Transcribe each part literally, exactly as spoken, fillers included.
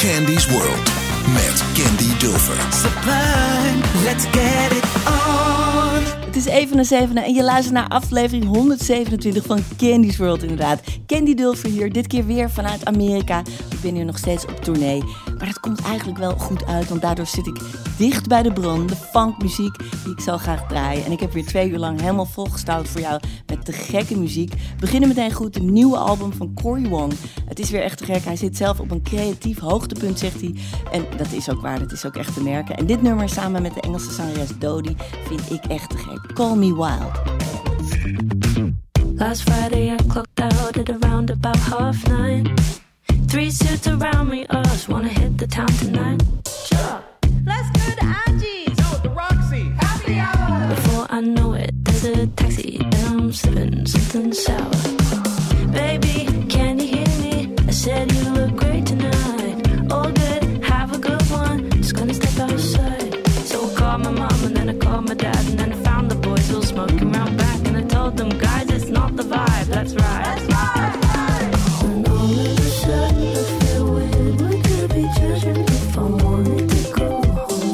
Candy's World met Candy Dulfer. Sublime, let's get it on. Het is even na zevenen en je luistert naar aflevering honderdzevenentwintig van Candy's World inderdaad. Candy Dulfer hier, dit keer weer vanuit Amerika. Ik ben hier nog steeds op tournee. Maar dat komt eigenlijk wel goed uit, want daardoor zit ik dicht bij de bron. De funkmuziek die ik zo graag draai. En ik heb weer twee uur lang helemaal volgestouwd voor jou met de gekke muziek. We beginnen meteen goed, de nieuwe album van Cory Wong. Het is weer echt te gek. Hij zit zelf op een creatief hoogtepunt, zegt hij. En dat is ook waar, dat is ook echt te merken. En dit nummer samen met de Engelse zangeres Dodie vind ik echt te gek. Call Me Wild. Last Friday I clocked out at around about half nine. Three suits around me, us wanna hit the town tonight. Sure, let's go to Angie's. No, the Roxy. Happy hour. Before I know it, there's a taxi and I'm sipping something sour. Baby, can you hear me? I said you look great tonight. All good, have a good one. Just gonna step outside. So I called my mom and then I called my dad and then I found the boys all smoking around back and I told them, guys, it's not the vibe. Let's ride. Let's ride. And all of a sudden I feel weird. Would you be judging if I wanted to go home?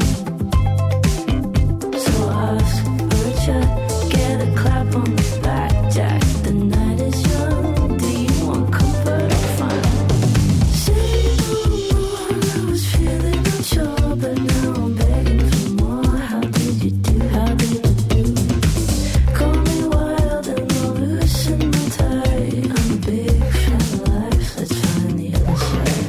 So I ask for a chat, get a clap on the back, Jack. The night is young. Do you want comfort or fun? Say no more. I was feeling unsure, but now I'm begging for more. How did you do? How did you do? Call me wild and I'll loosen my tie. I'm a big fan of life. Let's find the other side.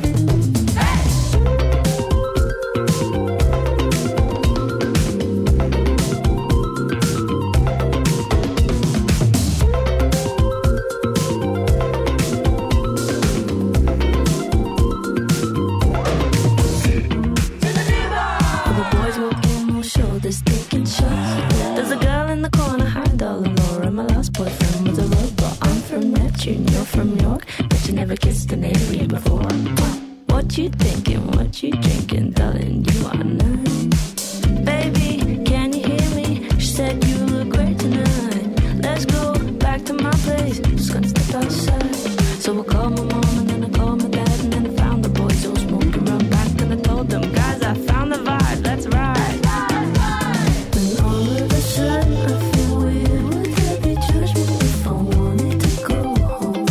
All the boys walk in, all shoulders taking shots. There's a girl in the corner, high dollar Laura. My last boyfriend was a robot. I'm from Neptune, you're from York, but you never kissed an alien before. What you thinking? What you drinking, darling? You are nice. Baby, can you hear me? She said you look great tonight. Let's go back to my place. Just gonna step outside. So I called my mom and then I called my dad and then I found the boys all smoking around back and I told them, guys, I found the vibe. Let's ride. And all of a sudden I feel weird. Would there be judgment if I wanted to go home?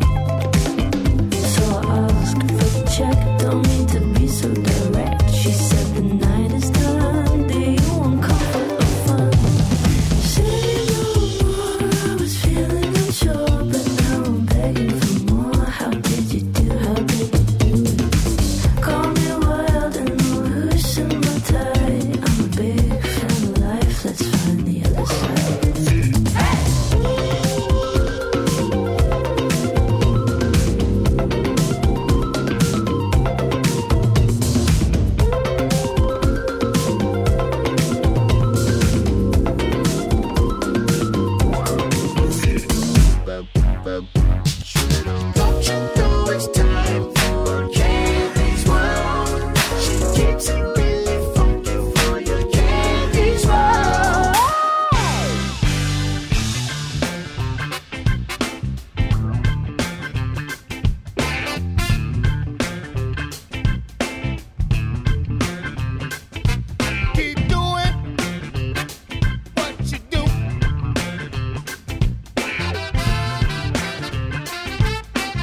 So I asked for a check. Don't mean to be so direct. She said the night is done. Do you want comfort or fun? Say no more. I was feeling unsure, but now I'm begging for more. How did you do? How did you do? Call me wild and I'll loosen my tie. I'm a big fan of life. Let's find the other side. Don't you know it's time for Candy's World? She keeps it really funky for your Candy's World. Keep doing what you do.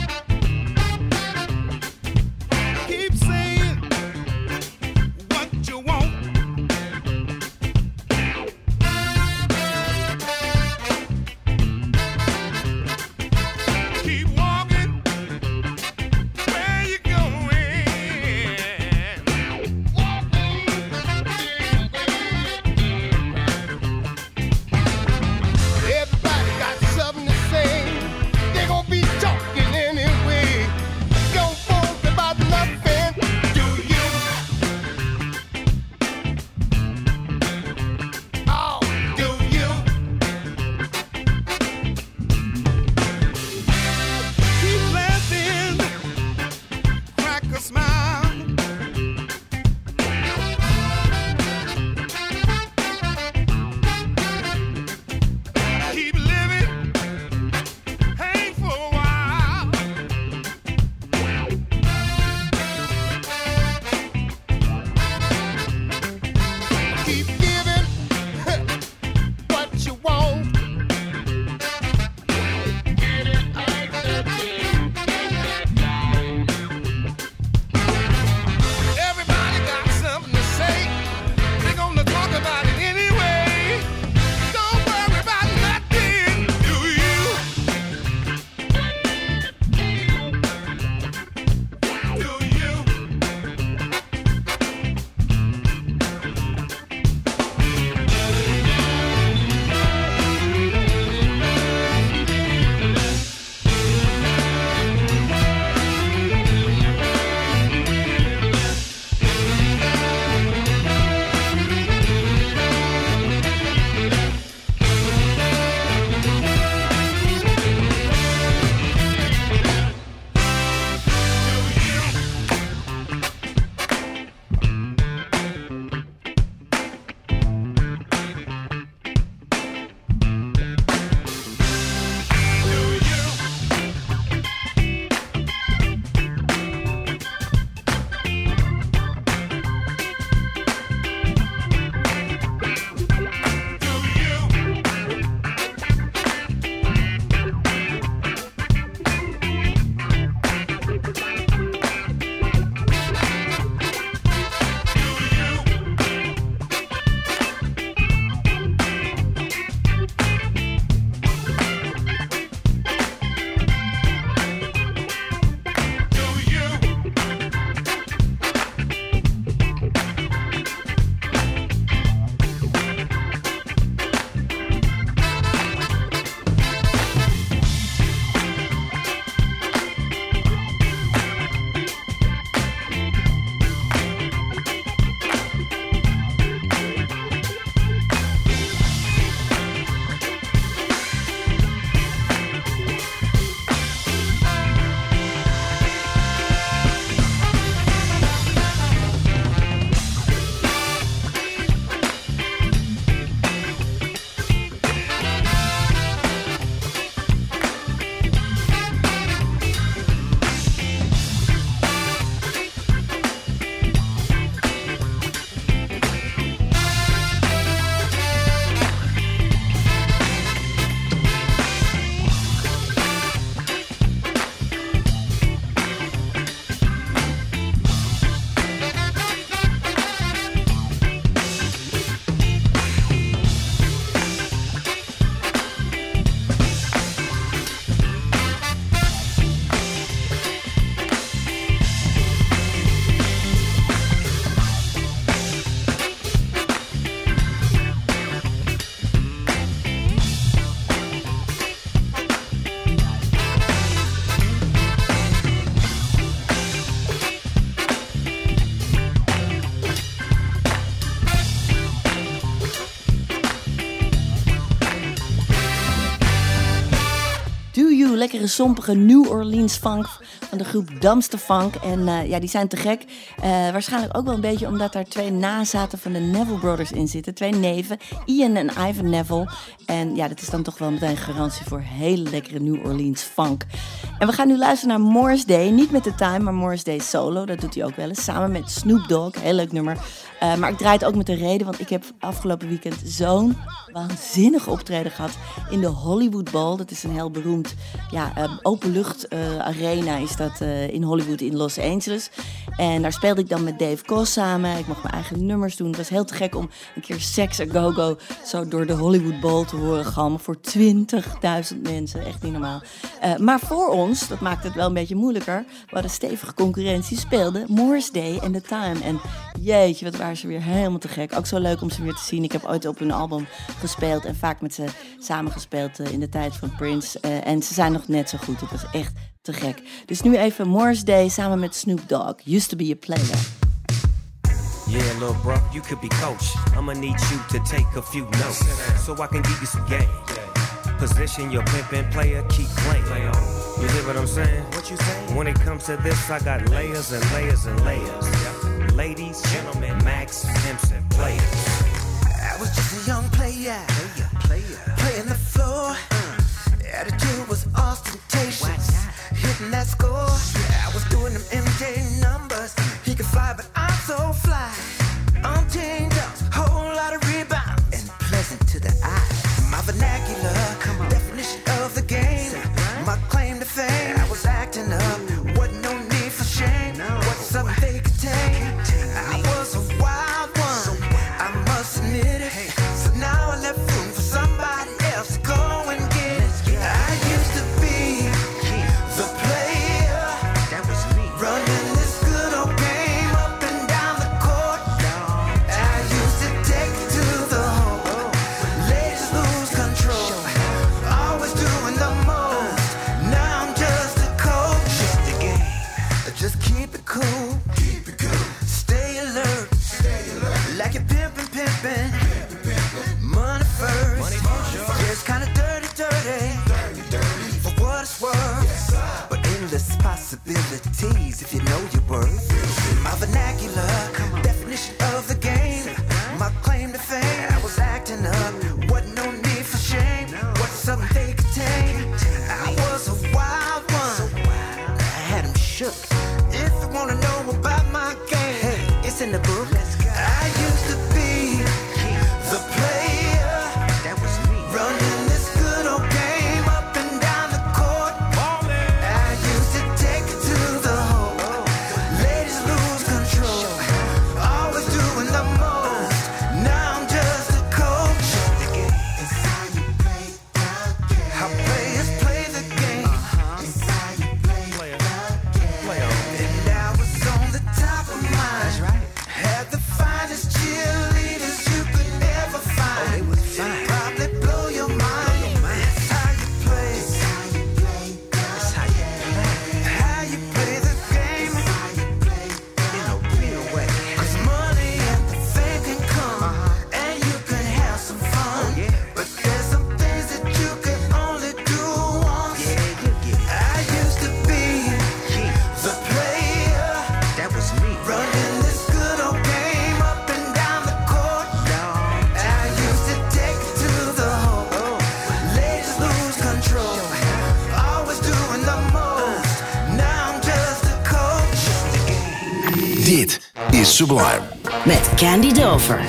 lekkere, sompige New Orleans funk van de groep Dumpster Funk. En uh, ja, die zijn te gek. Uh, waarschijnlijk ook wel een beetje omdat daar twee nazaten van de Neville Brothers in zitten. Twee neven, Ian en Ivan Neville. En ja, dat is dan toch wel meteen garantie voor hele lekkere New Orleans funk. En we gaan nu luisteren naar Morris Day. Niet met The Time, maar Morris Day solo. Dat doet hij ook wel eens. Samen met Snoop Dogg. Heel leuk nummer. Uh, maar ik draai het ook met een reden, want ik heb afgelopen weekend zo'n waanzinnig optreden gehad in de Hollywood Bowl. Dat is een heel beroemd ja, uh, openlucht uh, arena is dat uh, in Hollywood in Los Angeles. En daar speelde ik dan met Dave Koz samen. Ik mocht mijn eigen nummers doen. Het was heel te gek om een keer Sex a Go-Go zo door de Hollywood Bowl te horen galmen voor twintigduizend mensen. Echt niet normaal. Uh, maar voor ons, dat maakt het wel een beetje moeilijker, we hadden stevige concurrentie, speelden Morris Day en The Time. En jeetje, wat waren ze weer helemaal te gek. Ook zo leuk om ze weer te zien. Ik heb ooit op hun album gespeeld en vaak met ze samengespeeld uh, in de tijd van Prince. Uh, en ze zijn nog net zo goed. Het was echt te gek. Dus nu even Morris Day samen met Snoop Dogg. Used to be a player. Yeah, little bro, you could be coach. I'ma need you to take a few notes so I can give you some game. Position your pimpin' player, keep playing. You hear what I'm saying? What you saying? When it comes to this, I got layers and layers and layers. Ladies, gentlemen, Max, pimps, and players. I was just a young player, player, player. Playing the floor. Uh. Attitude was ostentatious, hitting that score. I was doing them M J numbers. He could fly, but I'm so fly. I'm chained up, whole lot of rebound, and pleasant to the eye. My vernacular, definition of the game. My claim to fame, I was acting up. Wasn't no need for shame. What's something they could take? I was a wild one, I must admit it. So now I left room for somebody else to go and get it. I used to be the player, that was me, running this good old game up and down the court. I used to take it to the hole, ladies lose control, always doing the most. Now I'm just a coach, just a game. Just keep it cool, keep it cool. Stay alert, stay alert. Like you're pimpin', pimpin', money first. Money first, sure. Yeah, it's kinda dirty, dirty, dirty, dirty. For what it's worth, yes, but endless possibilities if you know your worth. My vernacular, definition of the game. My claim to fame, I was acting up. Wasn't no need for shame. What's something they could tame? I was a wild one, I had them shook. If you wanna know about my game, hey, it's in the book. I used to be the player, that was me, running this good old game up and down the court. I used to take it to the hole, ladies lose control, always doing the most. Now I'm just a coach. It's how you play the game. How players play the game. It's how you play the game. And I was on the top of mine. Had the finest cheerleaders you could ever find. Oh, they was fine. Probably blow your mind. It's how you play. It's how you play. It's how you play. How you play the game. It's how you play in a real way. 'Cause money and the fame can come, and you can have some fun. But there's some things that you can only do once. I used to be the player, that was me, running this good old game up and down the court. I used to take it to the hole, ladies lose control, always doing the most. Now I'm just a coach. Dit is Sublime. Met Candy Dover.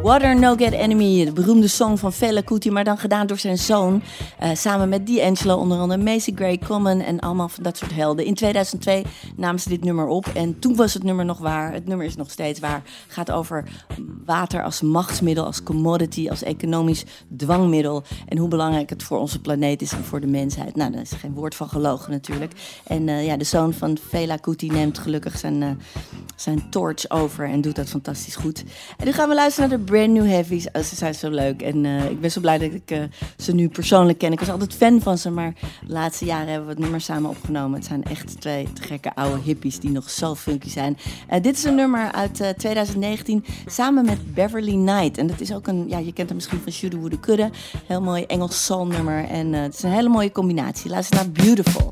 Water No Get Enemy, de beroemde song van Fela Kuti, maar dan gedaan door zijn zoon. Uh, samen met D'Angelo, onder andere Macy Gray, Common en allemaal van dat soort helden. In tweeduizend twee namen ze dit nummer op en toen was het nummer nog waar. Het nummer is nog steeds waar. Het gaat over water als machtsmiddel, als commodity, als economisch dwangmiddel. En hoe belangrijk het voor onze planeet is en voor de mensheid. Nou, daar is geen woord van gelogen natuurlijk. En uh, ja, de zoon van Fela Kuti neemt gelukkig zijn, uh, zijn torch over en doet dat fantastisch goed. En nu gaan we luisteren naar de Brand New Heavies. Oh, ze zijn zo leuk en uh, ik ben zo blij dat ik uh, ze nu persoonlijk ken. Ik was altijd fan van ze, maar de laatste jaren hebben we het nummer samen opgenomen. Het zijn echt twee te gekke oude hippies die nog zo funky zijn. Uh, dit is een nummer uit uh, twintig negentien samen met Beverly Knight. En dat is ook een, ja, je kent hem misschien van Shoulda Woulda Coulda. Heel mooi Engels soul nummer en uh, het is een hele mooie combinatie. Luister naar Beautiful.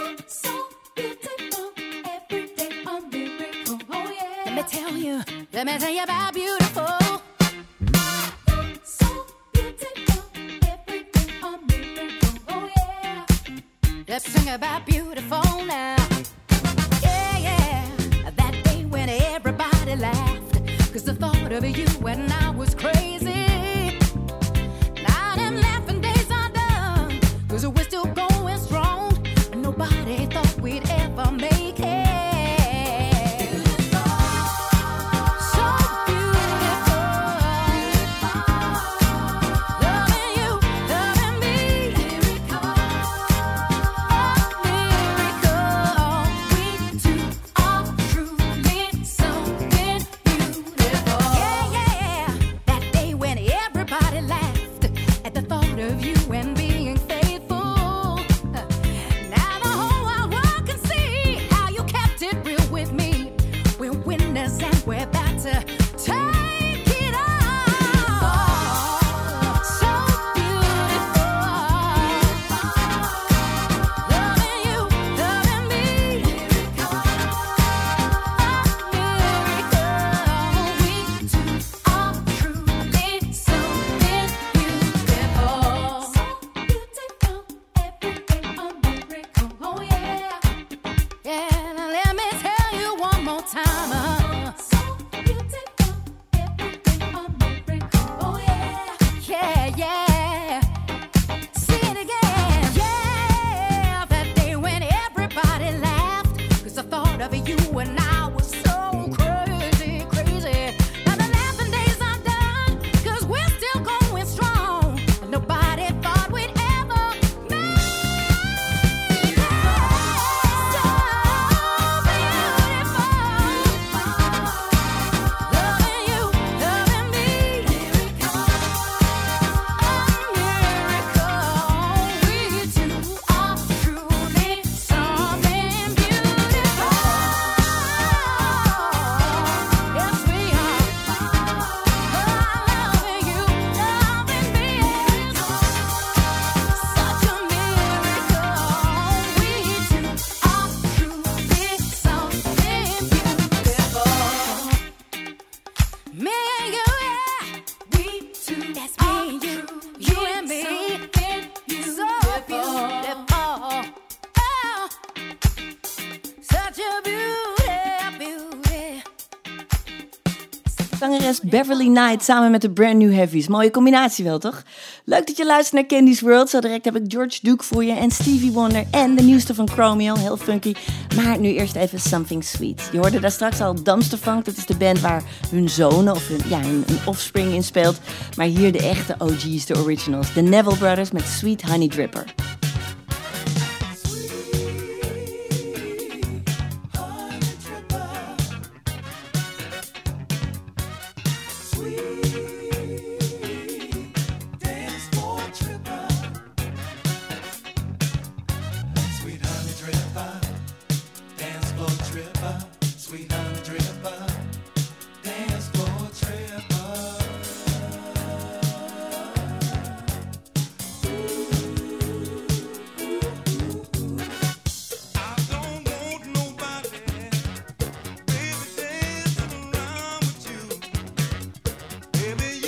Let me tell you, let me tell you about beautiful. So beautiful, everything a miracle, oh yeah. Let's sing about beautiful now. Yeah, yeah, that day when everybody laughed, 'cause the thought of you when I was crazy. Now them laughing days are done, 'cause we're still going strong, and nobody thought we'd ever make it. Zangeres Beverly Knight samen met de Brand New Heavies. Mooie combinatie wel, toch? Leuk dat je luistert naar Candy's World. Zo direct heb ik George Duke voor je en Stevie Wonder en de nieuwste van Chromeo. Heel funky. Maar nu eerst even Something Sweet. Je hoorde daar straks al Dumpster Funk. Dat is de band waar hun zonen of hun, ja, hun, hun offspring in speelt. Maar hier de echte O G's, de originals. De Neville Brothers met Sweet Honey Dripper. Baby,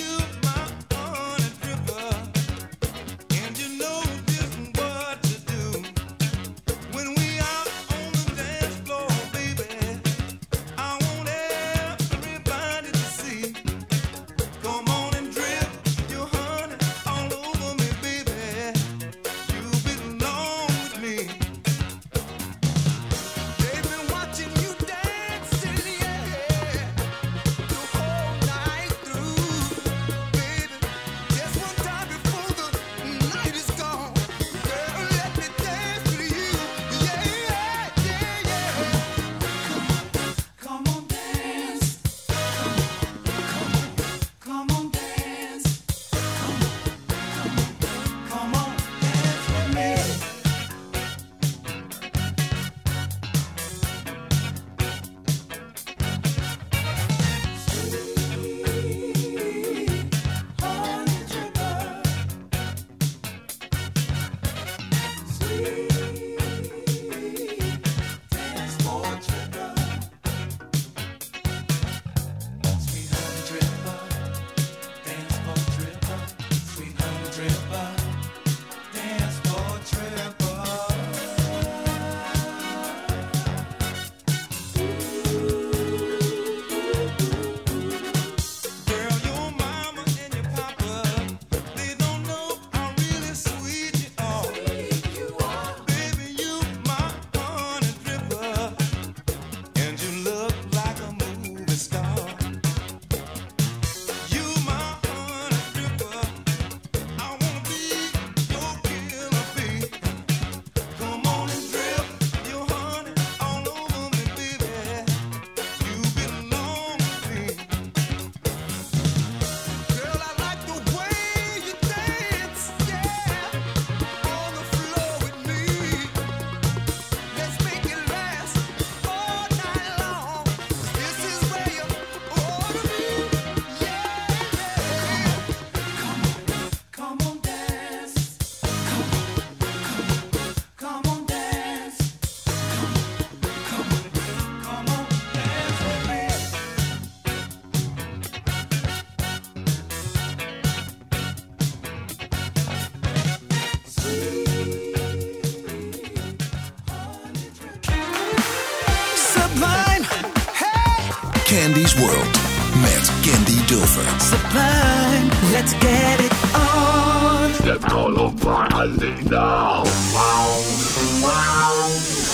Candy's World met Candy Dulfer. Sublime, let's get it on. Let's call him finally now. Wow, wow.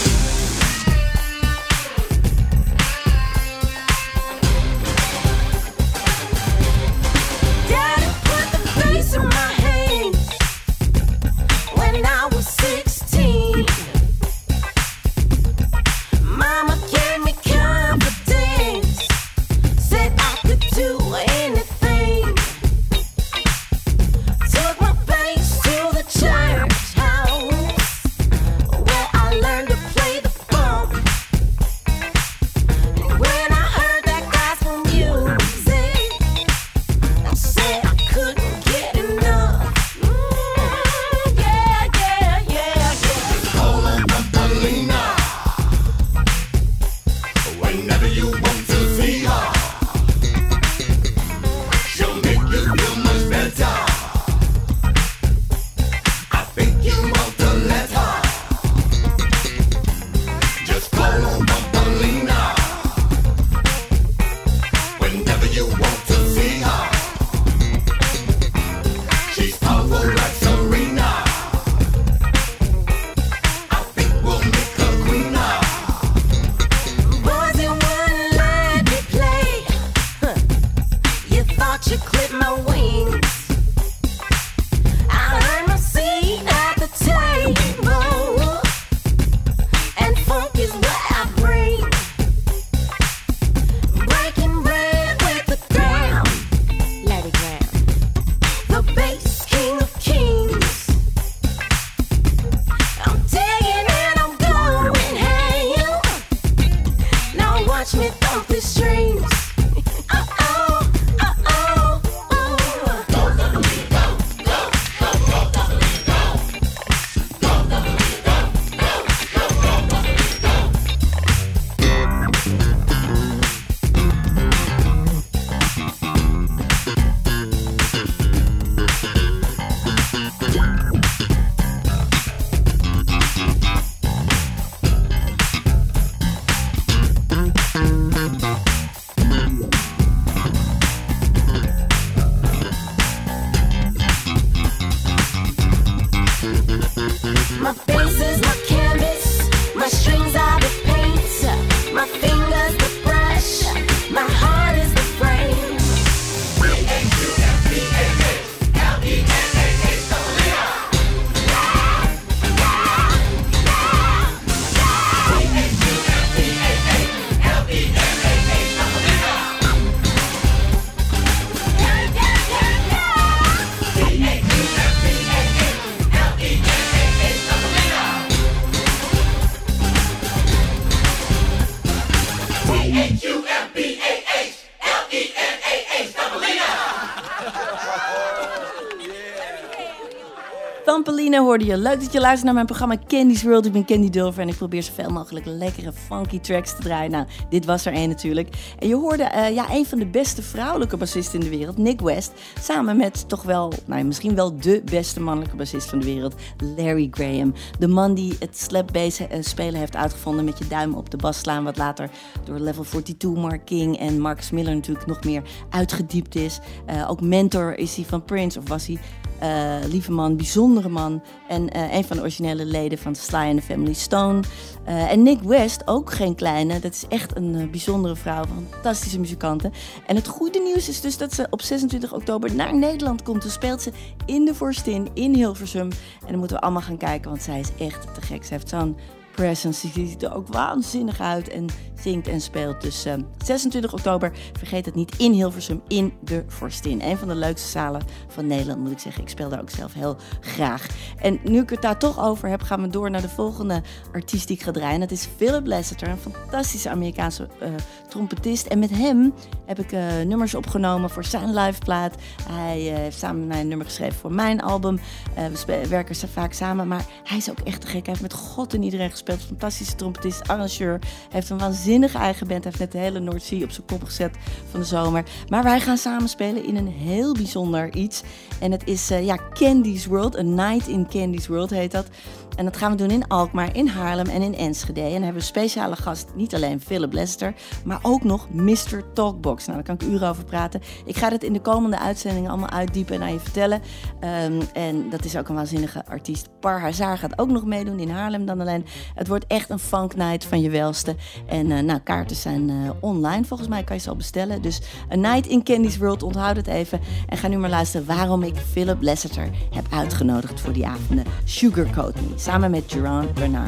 Daddy put the bass in my hands when I was sixteen. Mama gave me confidence, said I could do anything. Took my bass to the church house where I learned to play the funk. And when I heard that gospel music, I said I couldn't get enough. Mm, yeah, yeah, yeah, yeah. Call on Bumpalina. Whenever you want to see her, she'll make you feel much better. I think you want to let her. Just call on Bumpalina. Whenever you want to see her, she's powerful like Serena. I think we'll make her queen now. Boys, you wouldn't let me play. Huh. You thought you clipped my wings. I earned my seat at the table, and funk is what I bring. Breaking bread with the ground, Larry Graham, the bass king of kings. I'm digging and I'm going ham. Now watch me thump the strings. Uh-oh, uh-oh, oh. My face is my canvas, my strings are the paint, my fingers the brush, my heart is the frame. Thumpelina hoorde je. Leuk dat je luistert naar mijn programma Candy's World. Ik ben Candy Dulfer en ik probeer zoveel mogelijk lekkere funky tracks te draaien. Nou, dit was er één natuurlijk. En je hoorde uh, ja, een van de beste vrouwelijke bassisten in de wereld, Nick West. Samen met toch wel, nou, misschien wel de beste mannelijke bassist van de wereld, Larry Graham. De man die het slap bass uh, spelen heeft uitgevonden met je duim op de bas slaan. Wat later door Level tweeënveertig, Mark King en Marcus Miller natuurlijk nog meer uitgediept is. Uh, ook mentor is hij van Prince, of was hij. Uh, lieve man, bijzondere man. En uh, een van de originele leden van Sly and the Family Stone. Uh, en Nick West, ook geen kleine. Dat is echt een uh, bijzondere vrouw. Fantastische muzikanten. En het goede nieuws is dus dat ze op zesentwintig oktober naar Nederland komt. Dan speelt ze in de Vorstin in Hilversum. En dan moeten we allemaal gaan kijken, want zij is echt te gek. Ze heeft zo'n presence. Die ziet er ook waanzinnig uit en zingt en speelt. Dus uh, zesentwintig oktober, vergeet het niet, in Hilversum in de Vorstin. Een van de leukste zalen van Nederland, moet ik zeggen. Ik speel daar ook zelf heel graag. En nu ik het daar toch over heb, gaan we door naar de volgende artiest die ik ga draaien. Dat is Philip Lasseter, een fantastische Amerikaanse uh, trompetist. En met hem heb ik uh, nummers opgenomen voor zijn liveplaat. Hij uh, heeft samen met mij een nummer geschreven voor mijn album. Uh, we spe- werken vaak samen, maar hij is ook echt te gek. Hij heeft met God en iedereen gespeeld. Fantastische trompetist, arrangeur. Hij heeft een waanzinnige eigen band. Hij heeft net de hele Noordzee op zijn kop gezet van de zomer. Maar wij gaan samen spelen in een heel bijzonder iets. En het is uh, ja, Candy's World. A Night in Candy's World heet dat. En dat gaan we doen in Alkmaar, in Haarlem en in Enschede. En dan hebben we een speciale gast, niet alleen Philip Lester, maar ook nog mister Talkbox. Nou, daar kan ik uren over praten. Ik ga het in de komende uitzendingen allemaal uitdiepen en aan je vertellen. Um, en dat is ook een waanzinnige artiest. Par Hazar gaat ook nog meedoen in Haarlem dan alleen. Het wordt echt een funk night van je welste. En uh, nou, kaarten zijn uh, online. Volgens mij kan je ze al bestellen. Dus A Night in Candy's World, onthoud het even. En ga nu maar luisteren waarom ik Philip Lester heb uitgenodigd voor die avonden. Sugarcoat Me, samen met Gerard Bernard.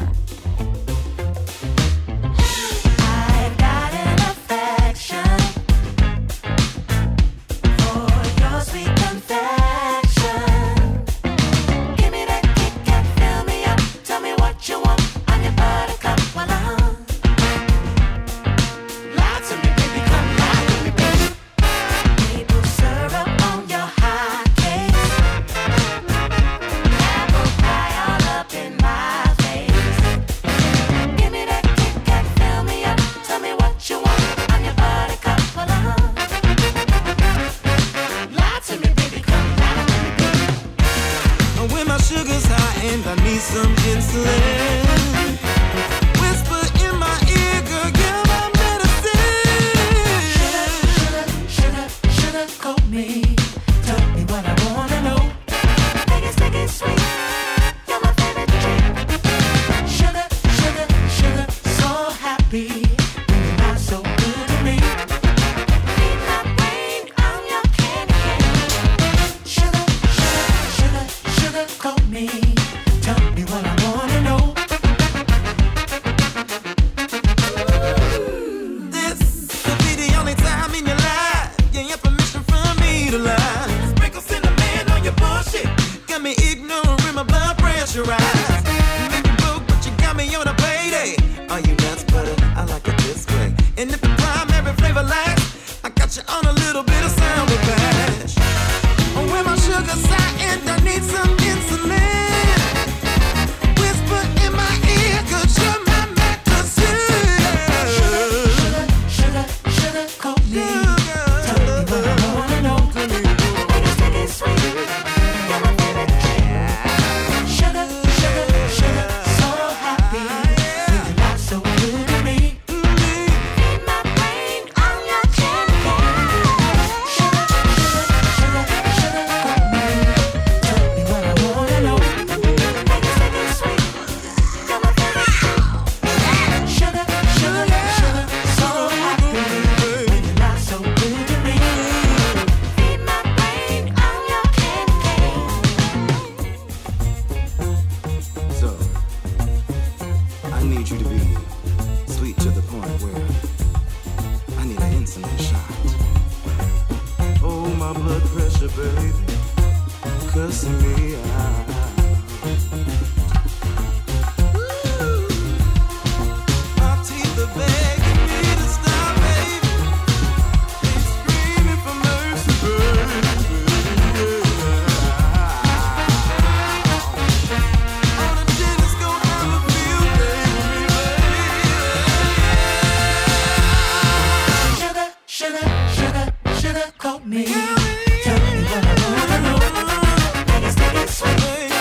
Me. Tell me what I wanna know. Make it stick and sweet.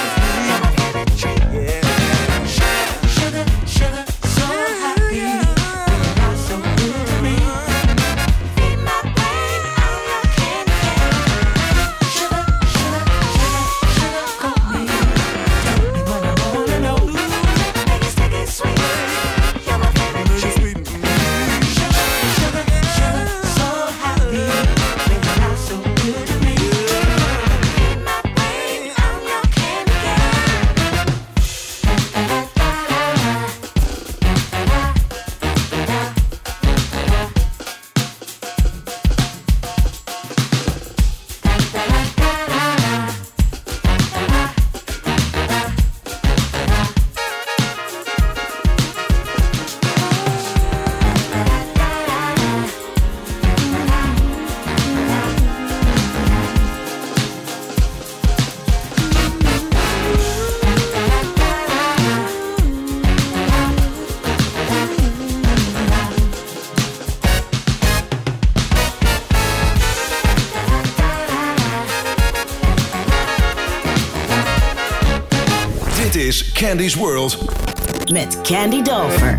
is Candy's World met Candy Dover.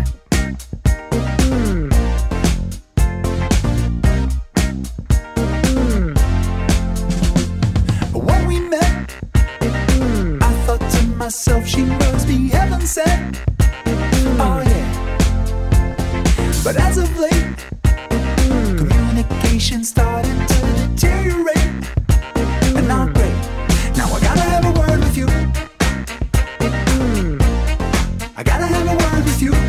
When we met, I thought to myself, she must be heaven sent. Oh yeah. But as of late, communication started to deteriorate. And not great. Now I gotta have a word with you. I gotta have a word with you.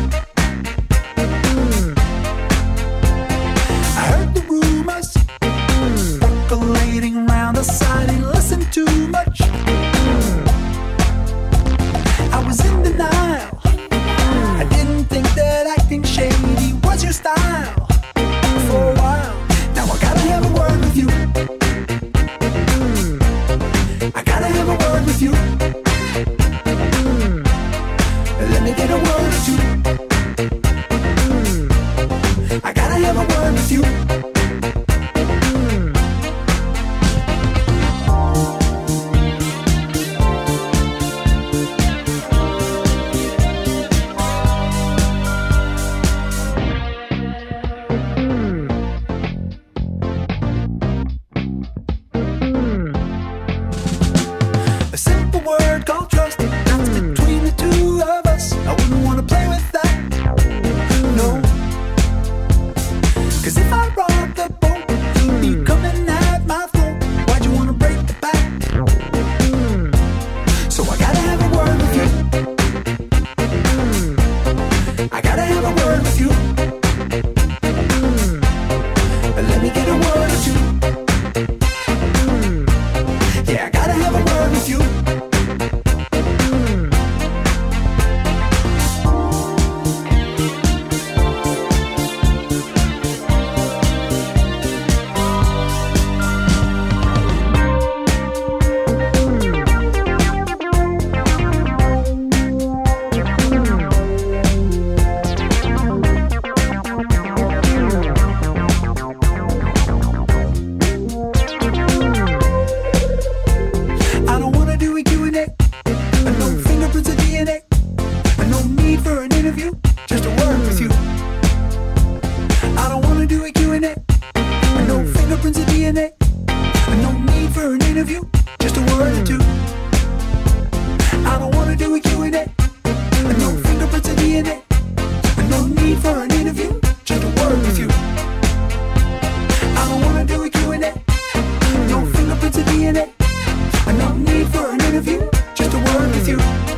I heard the rumors percolating round the side and listened too much. I was in denial. I didn't think that acting shady was your style. For a while, now I gotta have a word with you. I gotta have a word with you. Let me get a word with you. I gotta have a word with you. A simple word called trust. That's between the two of us. I wouldn't wanna play with that. No. Cause if I rock the boat, you'd be coming at my throat. Why'd you wanna break the back? So I gotta have a word with you. I gotta have a word with you. Let me get a word with you. Yeah, I gotta have a word with you. I don't wanna do a Q and A. No fingerprints of D N A. No need for an interview, just a word with you. I don't wanna do a Q and A. No fingerprints of D N A. No need for an interview, just a word or two. I don't wanna do a Q and A. No fingerprints of D N A. No need for an interview, just a word with you. I don't wanna do a Q and A. No fingerprints of D N A. No need for an interview, just a word with you.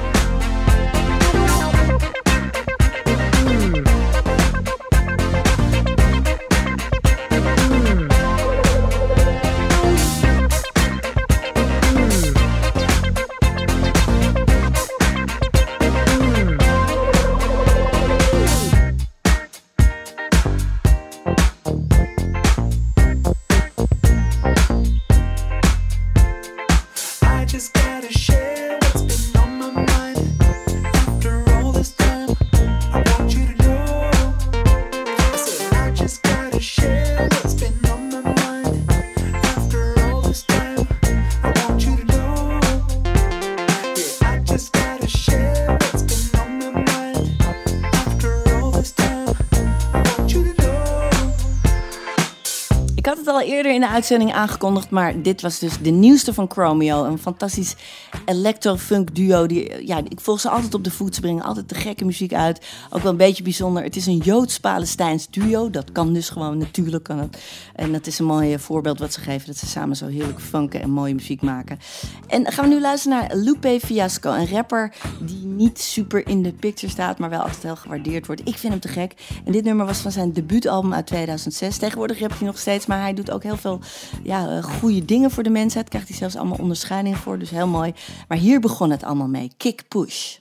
I just gotta share what's been on my mind. After all this time, I want you to know. I said I just gotta share what's been on my mind. After all this time, I want you to know. Yeah, I just gotta share what's been on my mind. After all this time, I want you to know. Ik had het al eerder in de uitzending aangekondigd, maar dit was dus de nieuwste van Chromeo. Een fantastisch electro-funk duo. Die, ja, ik volg ze altijd op de voet. Ze brengen altijd de gekke muziek uit. Ook wel een beetje bijzonder. Het is een Joods-Palestijns duo. Dat kan dus gewoon, natuurlijk kan het. En dat is een mooi voorbeeld wat ze geven. Dat ze samen zo heerlijk funken en mooie muziek maken. En gaan we nu luisteren naar Lupe Fiasco. Een rapper die niet super in de picture staat, maar wel altijd heel gewaardeerd wordt. Ik vind hem te gek. En dit nummer was van zijn debuutalbum uit tweeduizend zes. Tegenwoordig rapt hij nog steeds, maar hij doet ook heel veel ja, uh, goede dingen voor de mensheid. Krijgt hij zelfs allemaal onderscheidingen voor, dus heel mooi. Maar hier begon het allemaal mee. Kick Push.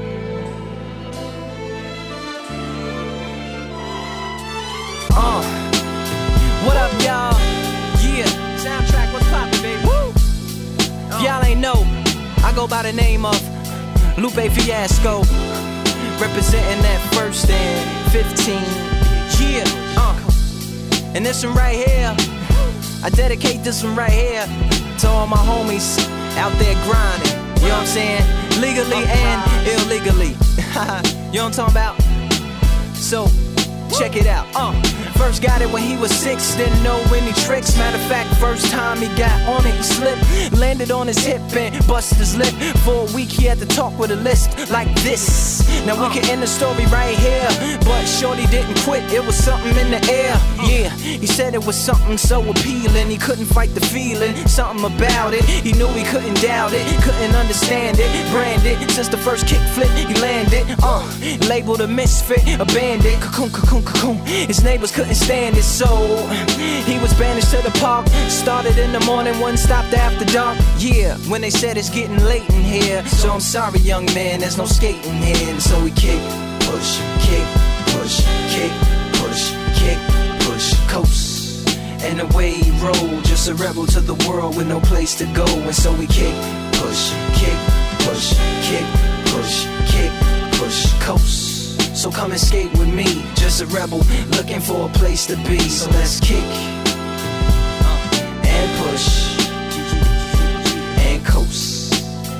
Uh, what up, y'all? Yeah, soundtrack, what's poppin', baby? Woo! If y'all ain't know, I go by the name of Lupe Fiasco, representing that first and fifteen. Yeah, uh, and this one right here, I dedicate this one right here to all my homies out there grinding. You know what I'm saying? Legally and illegally. You know what I'm talking about? So, check it out. Uh, first got it when he was six, didn't know any tricks. Matter of fact, first time he got on it, he slipped, landed on his hip and busted his lip. For a week he had to talk with a lisp like this. Now we can end the story right here, but shorty didn't quit, it was something in the air. Yeah, he said it was something so appealing, he couldn't fight the feeling, something about it. He knew he couldn't doubt it, couldn't understand it, branded. Since the first kick flip he landed, uh, labeled a misfit, a bandit. Cocoon, cocoon, cocoon. His neighbors couldn't stand it, so he was banished to the park. Started in the morning, one stopped after dark. Yeah, when they said it's getting late in here, so I'm sorry young man, there's no skating here. And so we kick, push, kick, push, kick, push, kick, push, coast. And the way he rolled, just a rebel to the world with no place to go. And so we kick, push, kick, push, kick, push, kick, push, coast. So come and skate with me, just a rebel looking for a place to be. So let's kick and push and coast.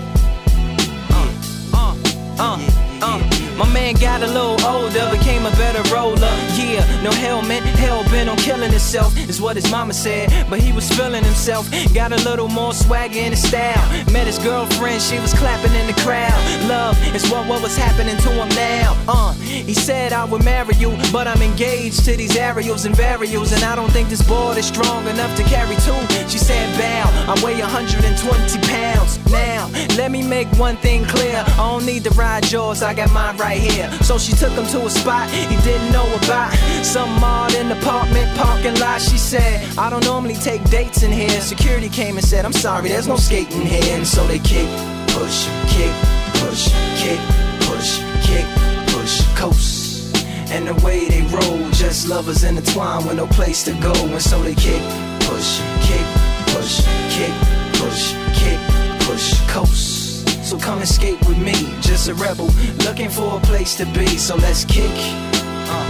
Uh, uh, uh, uh. My man got a little older, became a better roller. Yeah, no helmet, hell bent on killing himself, is what his mama said. But he was feeling himself, got a little more swagger in his style. Met his girlfriend, she was clapping in the crowd. Love is what, what was happening to him now. Uh, he said I would marry you, but I'm engaged to these aerials and varials, and I don't think this board is strong enough to carry two. She said bow, I weigh one hundred twenty pounds. Now, let me make one thing clear, I don't need to ride yours, I got mine right here. So she took him to a spot he didn't know about, some odd in the apartment parking lot. She said, I don't normally take dates in here. Security came and said, I'm sorry, there's no skating here. And so they kick, push, kick, push, kick, push, kick, push, coast. And the way they roll, just lovers intertwined with no place to go. And so they kick, push, kick, push, kick, push, kick, push, coast. So come and skate with me, just a rebel looking for a place to be. So let's kick, uh,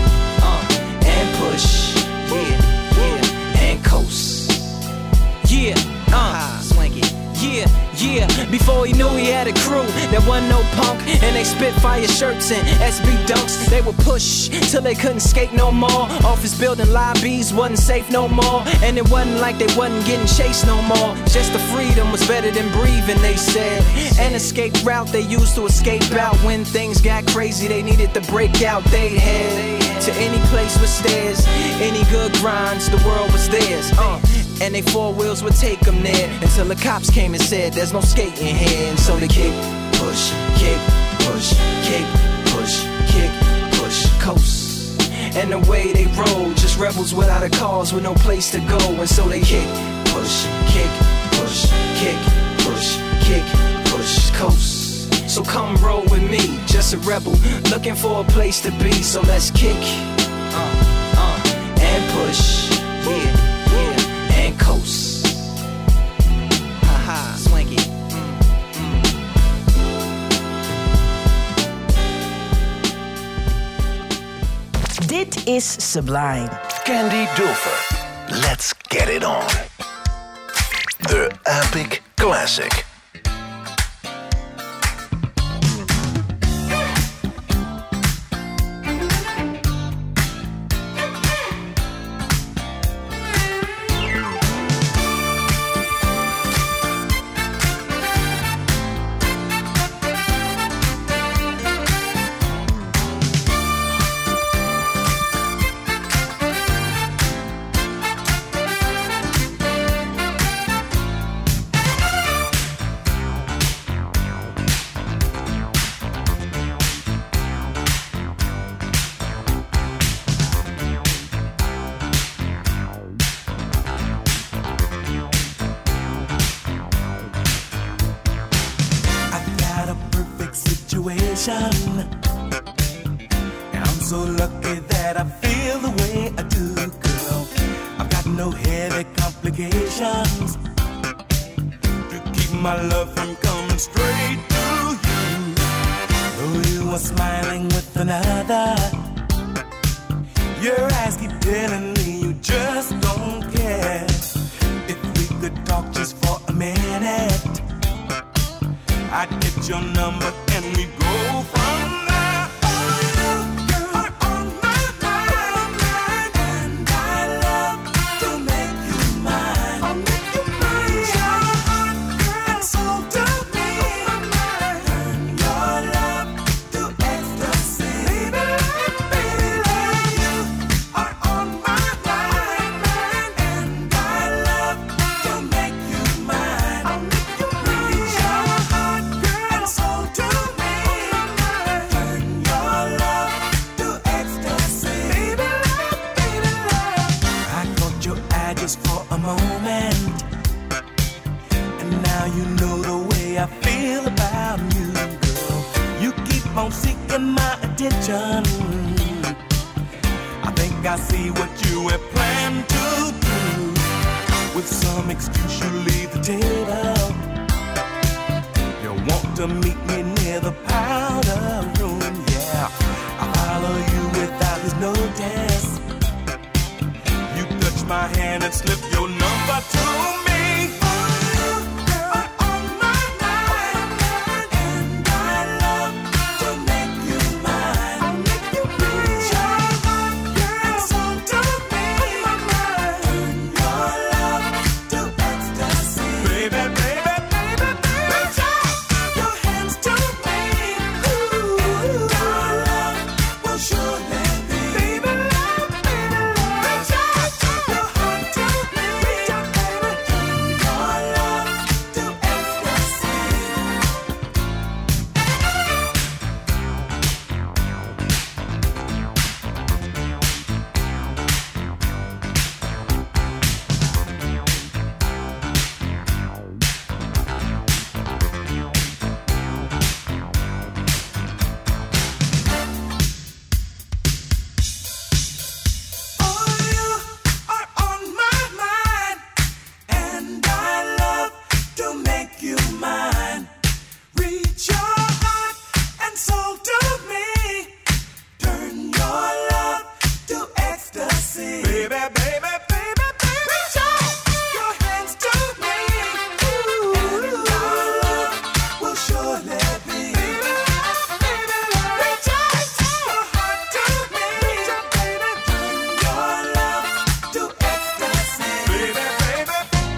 uh, and push, yeah, yeah, and coast. Yeah, uh, swanky. Yeah, yeah, before he knew he had a crew that wasn't no punk, and they spit fire shirts and S B dunks. They would push till they couldn't skate no more. Office building lobbies wasn't safe no more, and it wasn't like they wasn't getting chased no more. Just the freedom was better than breathing, they said. An escape route they used to escape out when things got crazy. They needed to break out. They'd head to any place with stairs, any good grinds, the world was theirs. Uh. And they four wheels would take them there until the cops came and said there's no skating here. And so they kick, push, kick, push, kick, push, kick, push, coast. And the way they roll, just rebels without a cause with no place to go. And so they kick, push, kick, push, kick, push, kick, push, coast. So come roll with me, just a rebel looking for a place to be. So let's kick, uh, uh, and push, yeah. And coast. Haha, swanky. Mm, mm. Dit is Sublime. Candy Dulfer. Let's get it on. The Epic Classic. I'm so lucky that I feel the way I do, girl. I've got no heavy complications to keep my love from coming straight to you. Though you are smiling with another, your eyes keep telling me you just don't care. If we could talk just for a minute, I'd get your number and we go from there. Oh, you are on my mind, and I love to make you mine. I'll make you mine. Your heart and soul to me. Turn your love to ecstasy. Baby, baby, baby, you are on my mind, and I love to make you mine. I'll make you mine. Your heart and soul to me. Turn your love to ecstasy. Baby, love, baby, love. I caught your eye just for a moment, and now you know the way I feel about you, girl. You keep on seeking my attention. I think I see what you have planned to do. With some excuse you leave the table. You want to meet me near the powder room, yeah. I follow you without his notice. You touch my hand and slip your number to me. Are on my mind, and I love to make you mine. I'll make you mine. Your heart and soul to me. Turn your love to ecstasy. Baby, baby, baby, baby. Your hands to me. Ooh, your love will surely be. Baby, love, baby, love. Your heart to me. Turn your love to ecstasy. Oh, you are on my mind, and I love to make you mine. Reach your heart and soul to me. Turn your love to ecstasy. Baby, baby, baby, baby. Your hands to me. Ooh, and your love will surely be. Baby, baby, reach out your heart to me. Baby, turn your love to ecstasy. Baby, baby.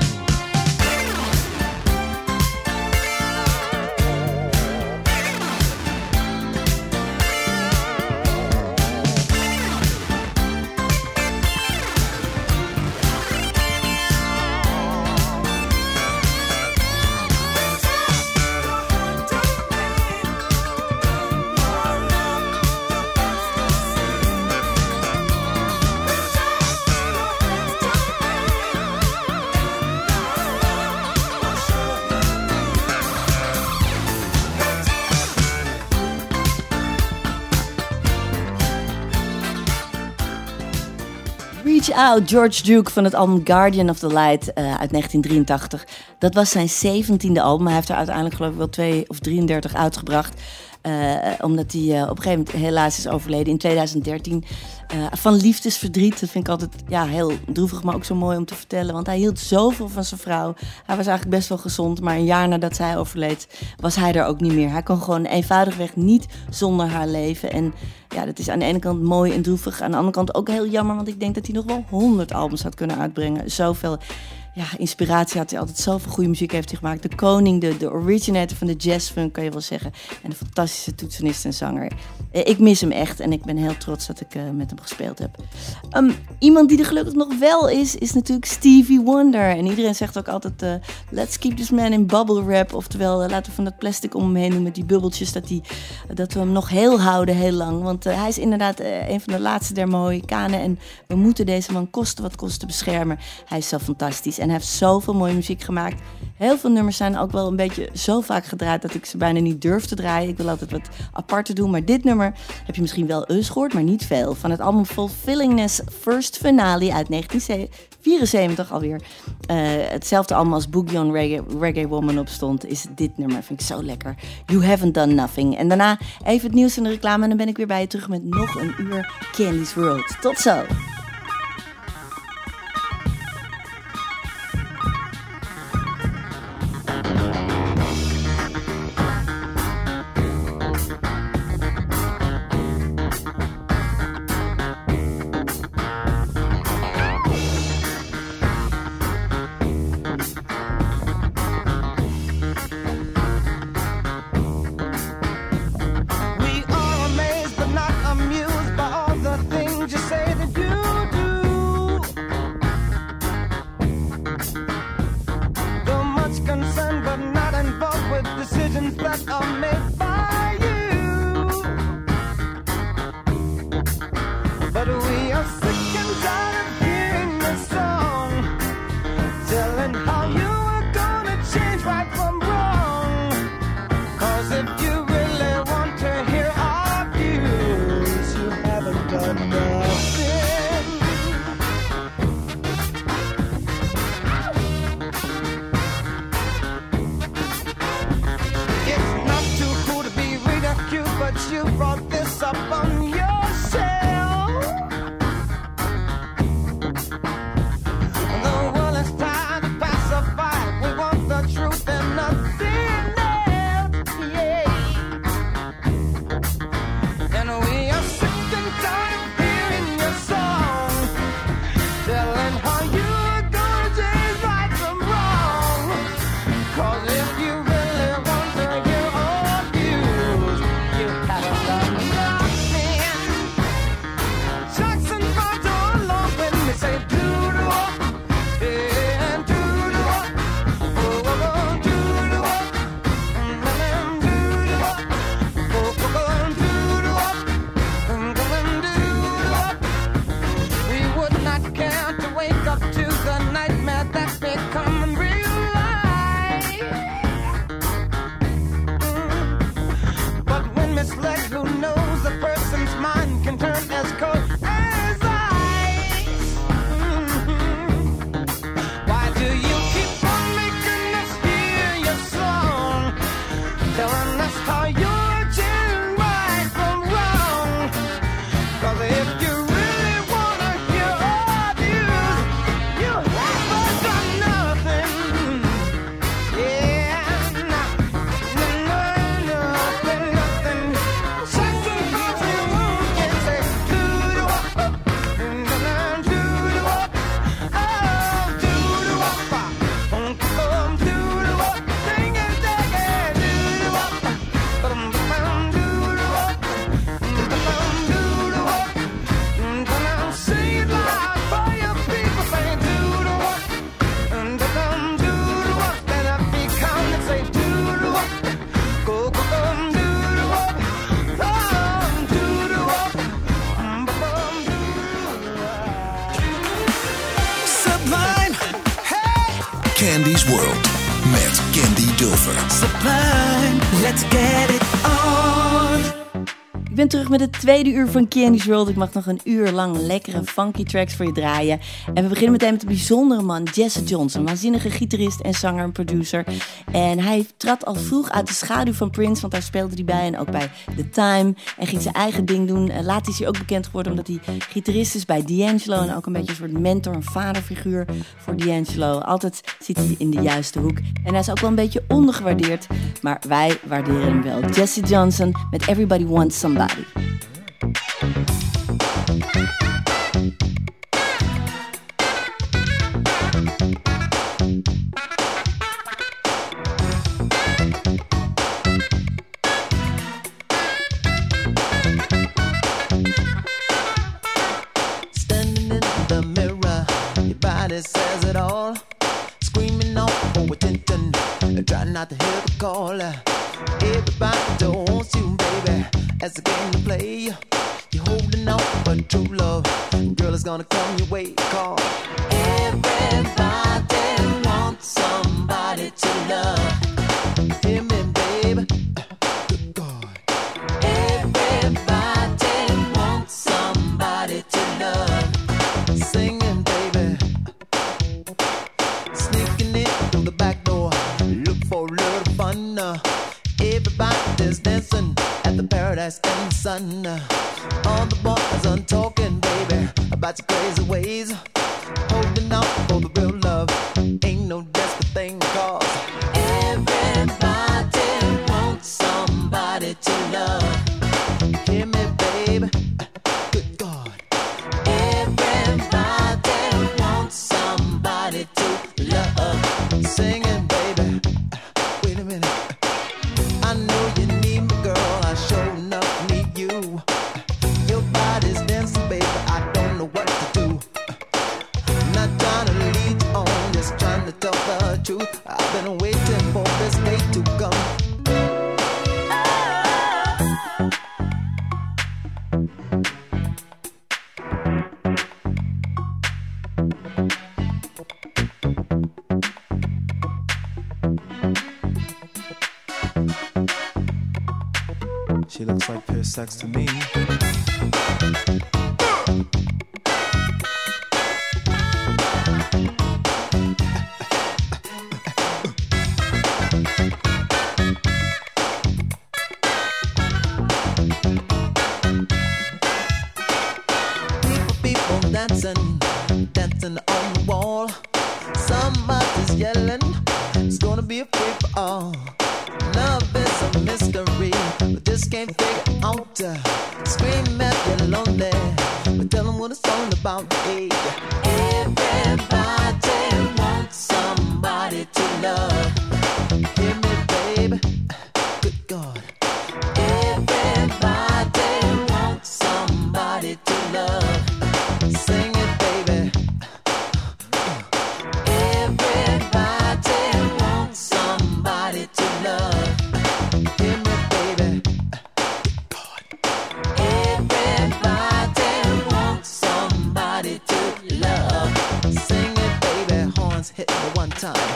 Reach Out, George Duke van het album Guardian of the Light uh, uit negentien drieëntachtig. Dat was zijn zeventiende album. Hij heeft er uiteindelijk geloof ik wel twee of drieëndertig uitgebracht. Uh, omdat hij uh, op een gegeven moment helaas is overleden in tweeduizend dertien. Uh, van liefdesverdriet. Dat vind ik altijd ja, heel droevig, maar ook zo mooi om te vertellen. Want hij hield zoveel van zijn vrouw. Hij was eigenlijk best wel gezond. Maar een jaar nadat zij overleed, was hij er ook niet meer. Hij kon gewoon eenvoudigweg niet zonder haar leven. En ja, dat is aan de ene kant mooi en droevig. Aan de andere kant ook heel jammer. Want ik denk dat hij nog wel honderd albums had kunnen uitbrengen. Zoveel ja, inspiratie had hij altijd. Zoveel goede muziek heeft hij gemaakt. De koning, de, de originator van de jazzfunk, kan je wel zeggen. En een fantastische toetsenist en zanger. Ik mis hem echt en ik ben heel trots dat ik uh, met hem gespeeld heb. Um, iemand die er gelukkig nog wel is, is natuurlijk Stevie Wonder. En iedereen zegt ook altijd, uh, let's keep this man in bubble wrap. Oftewel, uh, laten we van dat plastic om hem heen doen met die bubbeltjes. Dat, die, uh, dat we hem nog heel houden, heel lang. Want uh, hij is inderdaad uh, een van de laatste der Mohikanen. En we moeten deze man kosten wat kosten beschermen. Hij is zo fantastisch en hij heeft zoveel mooie muziek gemaakt. Heel veel nummers zijn ook wel een beetje zo vaak gedraaid dat ik ze bijna niet durf te draaien. Ik wil altijd wat apart doen, maar dit nummer heb je misschien wel eens gehoord, maar niet veel. Van het album Fulfillingness First Finale uit negentien vierenzeventig alweer. Uh, hetzelfde album als Boogie on Reggae, Reggae Woman op stond, is dit nummer. Vind ik zo lekker. You Haven't Done Nothing. En daarna even het nieuws en de reclame en dan ben ik weer bij je terug met nog een uur Candy's World. Tot zo! decisions that are made by you. But we are sick and tired of hearing the song, telling how you are gonna change right from wrong. Cause if you really want to hear our views, you haven't done nothing. It's not too cool to be ridiculed, but you brought this up on yourself. The world is tired of pacify. We want the truth and nothing else, yeah. And we are sick and tired of hearing your song, telling how you're gonna change right from wrong. Cause if you really want to hear our views, you haven't done nothing. Jackson brought along when they say do-do-wop, yeah, do-do-wop, oh, oh, oh, do-do-wop, mm, mm, do-do-wop, oh, oh, oh, do-do-wop, mm, mm, do-do-wop. We would not care to wake up to the nightmare that's becoming real life. Mm. But when misled, who knows the person's mind can turn as cold as ice. Mhm. Why do you keep on making us hear your song, telling us how you're changing right from wrong? Cause if you really wanna hear our views, you haven't done nothing. Yeah, no, no, no, nothing, nothing. Jackson brought you on and say do-do-wop, do-do-wop, do-do-wop, oh, do-do-wop, um, um, do-do-wop, ding it, ding it, do-do-wop, um, um, do-do-wop, um, do-do-wop, um, come on, sing it loud for your people, say do-do-wop, um, um, do-do-wop, and I be calm and say do-do-wop, go, go, go, um, do-do-wop, um, do-do-wop, um, um, Sublime. Candy's World met Candy Dulfer. Sublime, let's get it on. Ik ben terug met het tweede uur van Candy's World. Ik mag nog een uur lang lekkere funky tracks voor je draaien. En we beginnen meteen met de bijzondere man Jesse Johnson. Een waanzinnige gitarist en zanger en producer. En hij trad al vroeg uit de schaduw van Prince, want daar speelde hij bij. En ook bij The Time. En ging zijn eigen ding doen. En later is hij ook bekend geworden omdat hij gitarist is bij D'Angelo. En ook een beetje een soort mentor, een vaderfiguur voor D'Angelo. Altijd zit hij in de juiste hoek. En hij is ook wel een beetje ondergewaardeerd. Maar wij waarderen hem wel. Jesse Johnson met Everybody Wants Somebody. Standing in the mirror, your body says it all. Screaming out for attention, try not to hear the call. Everybody wants you, baby. As a game to play, you're holding out for true love. Girl, it's gonna come your way. Call. Everybody wants somebody to love. Hear me, baby. Good God. Everybody wants somebody to love. Singing, baby. Sneaking in through the back door. Look for a little fun. Uh, everybody's dancing at the Paradise in the sun. Uh, all the boys are talking, baby, about your crazy ways. Holding out for the real love. Ain't no desperate thing, cause everybody wants somebody to love. Hear me, baby. Good God. Everybody wants somebody to love. Singing, baby. Wait a minute. I know you need me, girl. I sure enough need you. Your body's dancing, baby. I don't know what to do. Not trying to lead you on, just trying to tell the truth. I've been waiting for this day to come. She looks like pure sex to me. Dancing, dancing on the wall. Somebody's yelling, it's gonna be a free for all. Love is a mystery, but just can't figure out. Uh, scream if you're lonely, but tell them what it's all about. Hey, everybody wants somebody to love. Hear me, baby. Good God. Everybody wants somebody to love. Sing it, baby. Everybody wants somebody to love. Hear me, baby. God. Everybody wants somebody to love. Sing it, baby. Horns hit me one time.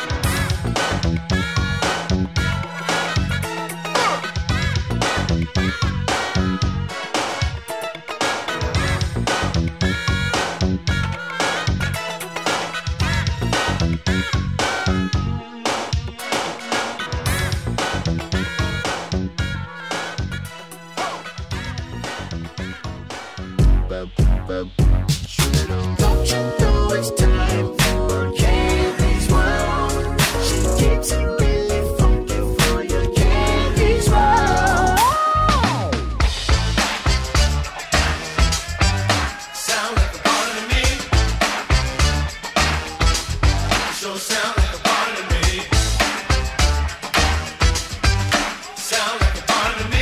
Don't you know it's time for Candy's World? She keeps it really funky for your Candy's World. Sound like a part of me. Sure sound like a part of me. Sound like a part of me.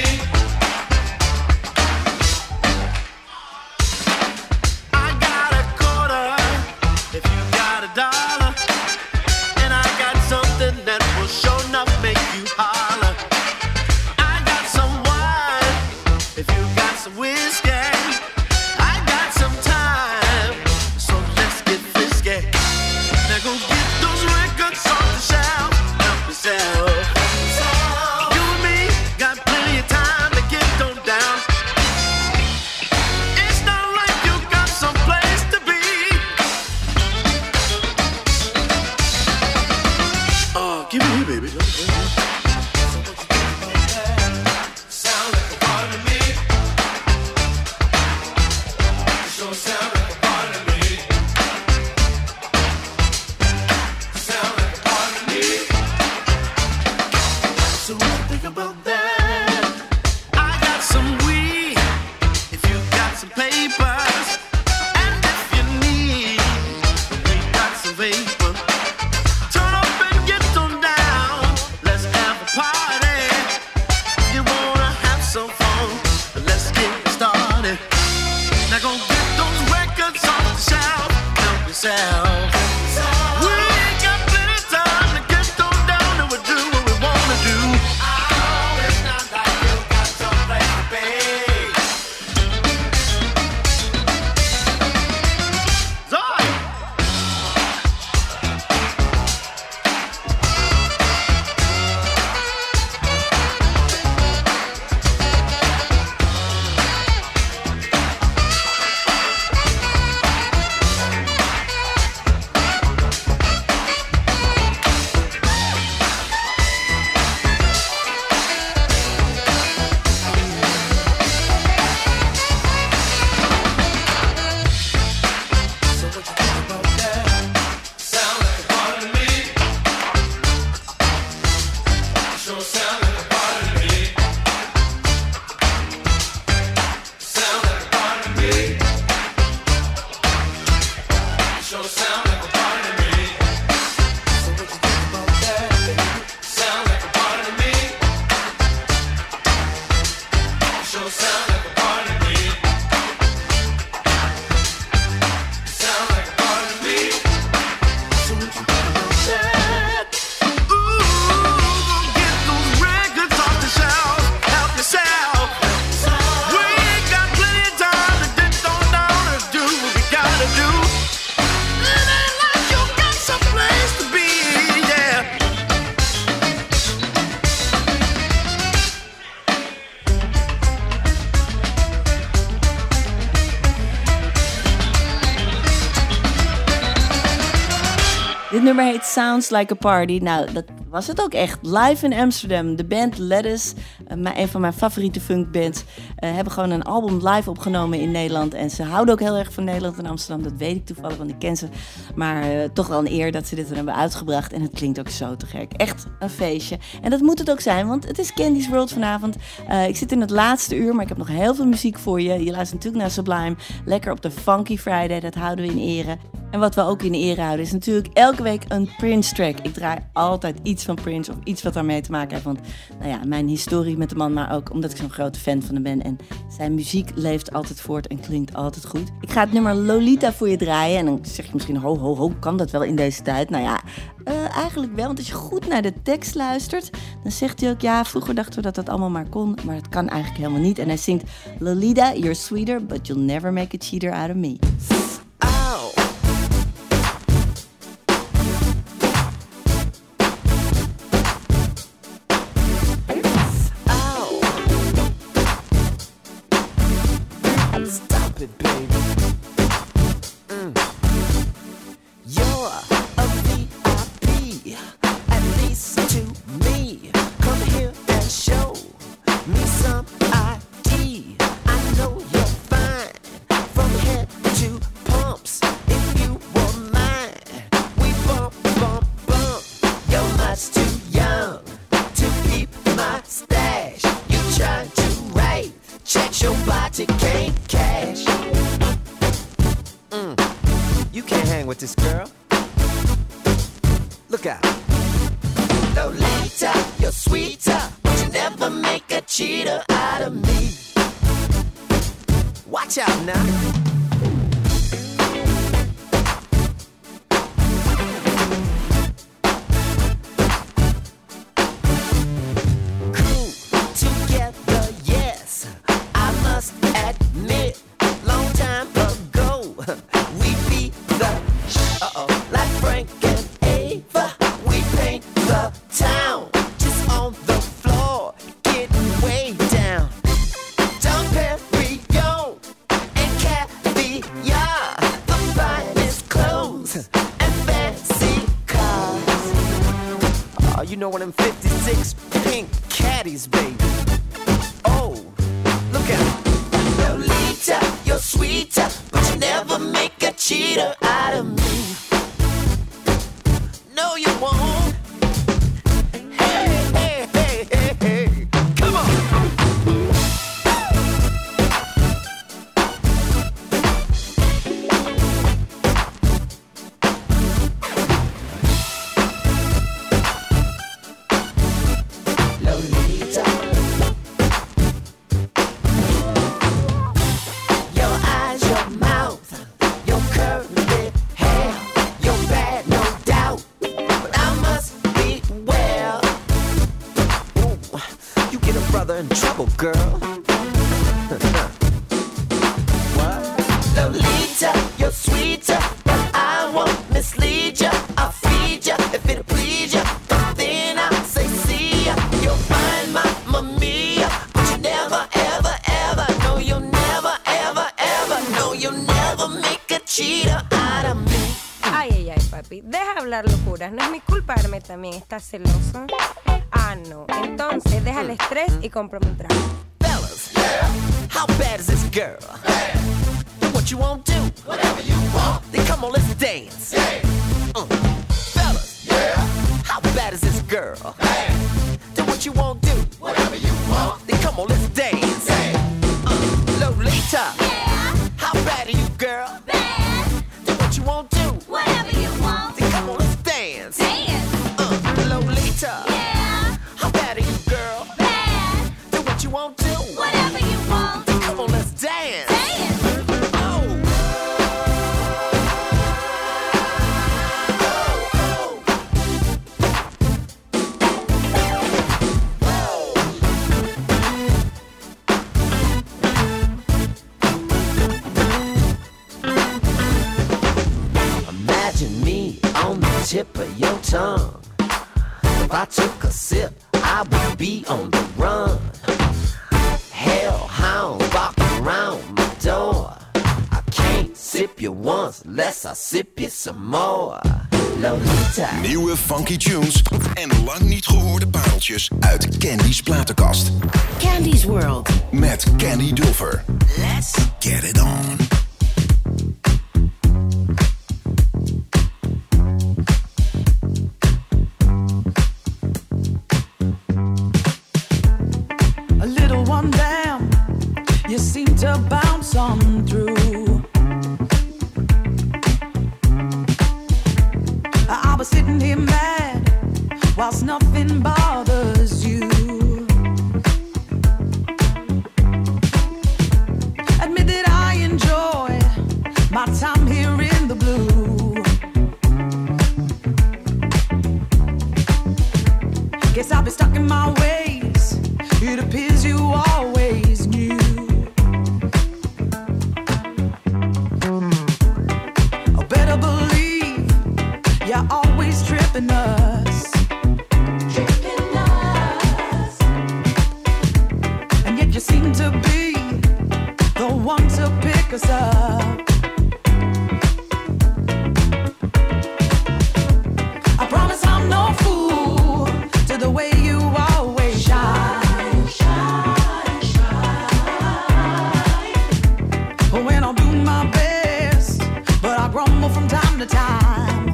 Vapor. Turn up and get on down. Let's have nummer heet Sounds Like a Party. Nou, dat was het ook echt. Live in Amsterdam. De band Lettuce, uh, een van mijn favoriete funkbands, uh, hebben gewoon een album live opgenomen in Nederland. En ze houden ook heel erg van Nederland en Amsterdam. Dat weet ik toevallig, want ik ken ze. Maar uh, toch wel een eer dat ze dit er hebben uitgebracht. En het klinkt ook zo te gek. Echt een feestje. En dat moet het ook zijn, want het is Candy's World vanavond. Uh, ik zit in het laatste uur, maar ik heb nog heel veel muziek voor je. Je luistert natuurlijk naar Sublime. Lekker op de Funky Friday, dat houden we in ere. En wat we ook in ere houden is natuurlijk elke week een Prince track. Ik draai altijd iets van Prince of iets wat daarmee te maken heeft. Want nou ja, mijn historie met de man, maar ook omdat ik zo'n grote fan van hem ben. En zijn muziek leeft altijd voort en klinkt altijd goed. Ik ga het nummer Lolita voor je draaien. En dan zeg je misschien, ho, ho, ho, kan dat wel in deze tijd? Nou ja, uh, eigenlijk wel. Want als je goed naar de tekst luistert, dan zegt hij ook, ja, vroeger dachten we dat dat allemaal maar kon. Maar dat kan eigenlijk helemaal niet. En hij zingt, Lolita, you're sweeter, but you'll never make a cheater out of me. Ow. Stop it, baby. Mm. You're a V I P, at least to me. Come here and show me some I D. I know you're fine, from head to pumps. If you were mine, we bump, bump, bump. You're much too young to keep my stash. You try to rave, check your body, can't cash. Mm. You can't hang with this girl. Look out. Lolita, you're sweeter, but you never make a cheater out of me. Watch out now. Cool together, yes, I must admit. Long time ago, we beat the uh-oh, like Frank and Ava. We paint the town, just on the floor, getting way down. Dom Perignon and caviar, the finest clothes and fancy cars. Oh, you know one of them fifty-six pink caddies, baby. Oh, look out. Lolita, you're sweeter, but you never make a cheater out of me. No, you won't. Hey, hey, hey, hey, hey. Come on. Lolita. Your eyes, your mouth, your curly hair, you're bad, no doubt, but I must beware. Ooh, you get a brother in trouble, girl. What? Lolita, you're sweeter, but I won't mislead ya. I'll feed ya if it'll please ya, but then I'll say see ya. You'll find Mamma Mia, but you never, ever, ever, no, you'll never, ever, ever, no, you'll never make a cheater out of me. Ay, ay, ay, papi, deja hablar locuras. No es mi culpa, Hermes también está celoso. Ah, no. Entonces, deja el estrés y cómprame un trago. Fellas, yeah. How bad is this girl? Hey. Do what you won't do. Whatever you want. Then come on, let's dance. Yeah. Uh. Fellas, yeah. How bad is this girl? Hey. Do what you won't do. Whatever you want. Then come on, let's dance. Yeah. Uh. Lolita, yeah. How bad are you, girl? Bad. Do what you won't do. Whatever you want. Then come on, let's dance. Dance. Uh. Lolita, yeah. How bad are you, girl? Bad. Do what you won't do. Whatever you want. Then come on, let's dance. Dance. Oh. Imagine me on the tip of your tongue. If I took a sip, I would be on the run. Hellhounds barking around my door. I can't sip you once unless I sip you some more. Lolita. Nieuwe funky tunes en lang niet gehoorde pareltjes uit Candy's platenkast. Candy's World. Met Candy Dulfer. Let's get it on. A little one down, you seem to bounce on through. I was sitting here mad whilst nothing bothers you. Admit that I enjoy my time here in the blue. Guess I've been stuck in my ways. It appears you always knew. I better believe you're always tripping us. Tripping us. And yet you seem to be the one to pick us up. I promise I'm no fool to the way you always shine. Shine, shine. When I'll do my best, but I grumble from time to time.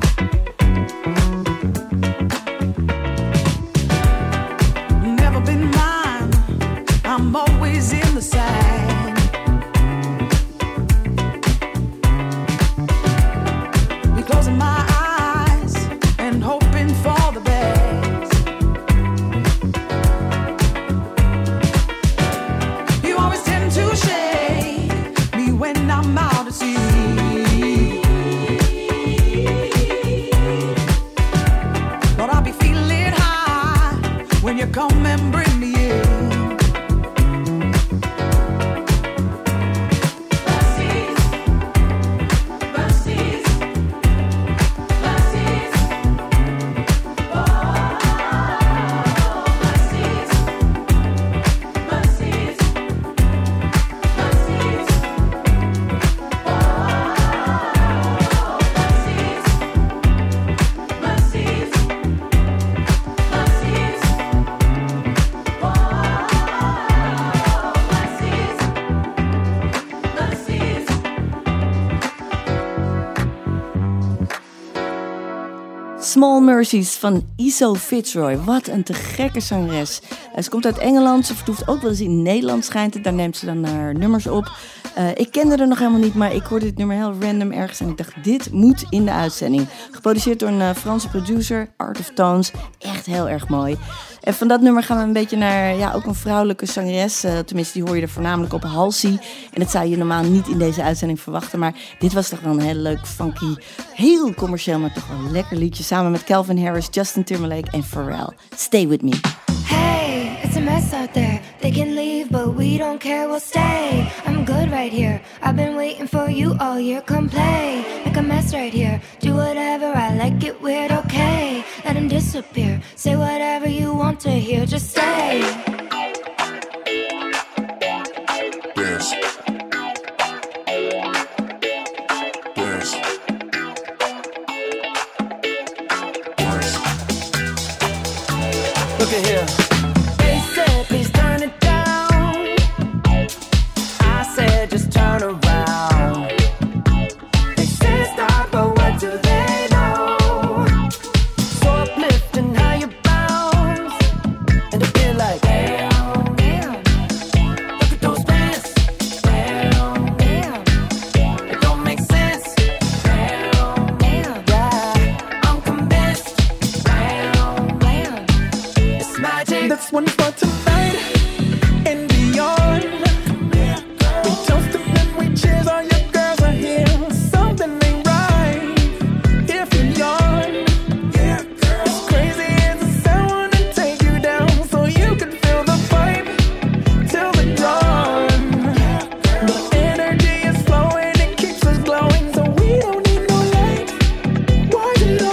Never been mine, I'm always in the sand. Be closing my eyes and hoping for the best. You always tend to shade me when I'm out at sea. But I'll be feeling high when you come and bring me in. Small Mercies van Iso Fitzroy. Wat een te gekke zangeres. Uh, ze komt uit Engeland. Ze vertoeft ook wel eens in Nederland, schijnt het. Daar neemt ze dan haar nummers op. Uh, ik kende haar nog helemaal niet, maar ik hoorde dit nummer heel random ergens. En ik dacht, dit moet in de uitzending. Geproduceerd door een uh, Franse producer, Art of Tones. Echt heel erg mooi. En van dat nummer gaan we een beetje naar ja, ook een vrouwelijke zangeres. Uh, tenminste, die hoor je er voornamelijk op, Halsey. En dat zou je normaal niet in deze uitzending verwachten. Maar dit was toch wel een heel leuk, funky, heel commercieel, maar toch wel een lekker liedje. Samen met Calvin Harris, Justin Timberlake en Pharrell. Stay With Me. Hey, it's a mess out there. They can leave, but we don't care, we'll stay. I'm good right here. I've been waiting for you all year. Come play, make a mess right here. Do whatever, I like it weird, okay. Let him disappear. Say whatever you want to hear, just stay. Dance. Dance. Look at here. They said, please turn it down. I said, just turn around. They said, stop, but what do they know? So uplifting how you bounce. And I feel like, damn, damn. Look at those pants. Damn, damn. It don't make sense. Damn, damn. Yeah, I'm convinced. Damn, damn. It's magic. That's one for tonight and beyond. We toast them and we cheers, all your girls are here. Something ain't right if you yawn. As crazy as it sounds, wanna take you down so you can feel the vibe till the dawn. The energy is flowing, it keeps us glowing, so we don't need no lights. Why it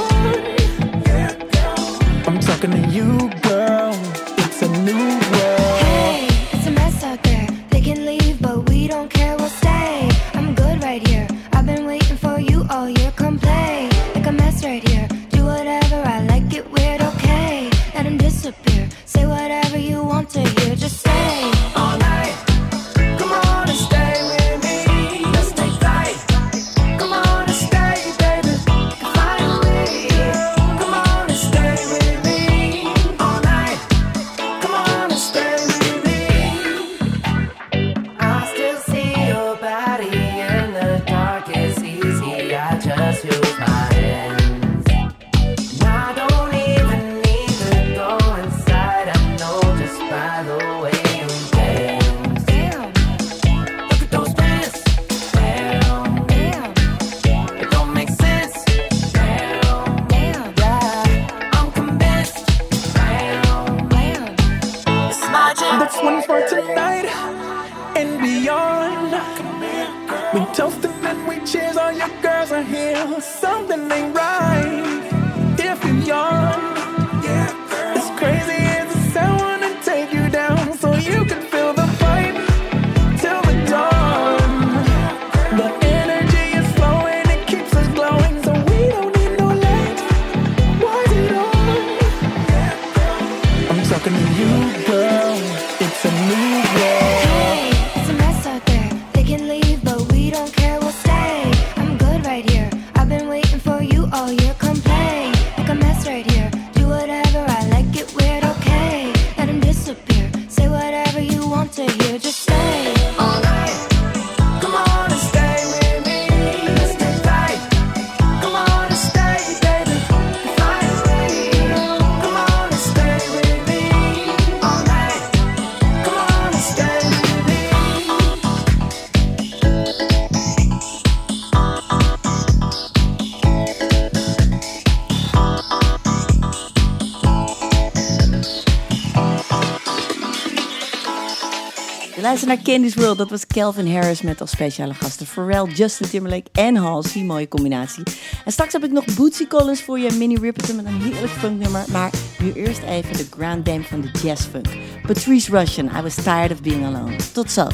on? I'm talking to you, girl. It's a new world. Hey, it's a mess out there. They can leave, but we don't care, we'll stay. I'm good right here. I've been waiting for you all year. Come play, make a mess right here. one for tonight and beyond. We toasting and we cheers, all your girls are here. Something ain't right if you yawn. As crazy as it sounds, I wanna take you down so you can feel the vibe till the dawn. The energy is flowing, it keeps us glowing, so we don't need no light. Why it on? I'm talking to you, girl. It's a new world. Hey, it's a mess out there. They can leave, but we don't care. We'll stay. I'm good right here. I've been waiting for you all year. Come play, make a mess right here. Do whatever, I like it weird. Okay, let him disappear. Say whatever you want to hear. Just stay all night. Come on and stay with me. Let's stay tight. Come on and stay, baby. Fly away. Come on and stay with me all night. Come on and stay with me. Je luistert naar Candy's World. Dat was Calvin Harris met als speciale gasten Pharrell, Justin Timberlake en Halsey. Mooie combinatie. En straks heb ik nog Bootsy Collins voor je, Minnie Riperton met een heerlijk funknummer. Maar nu eerst even de grand dame van de jazzfunk. Patrice Rushen, I Was Tired of Being Alone. Tot zo.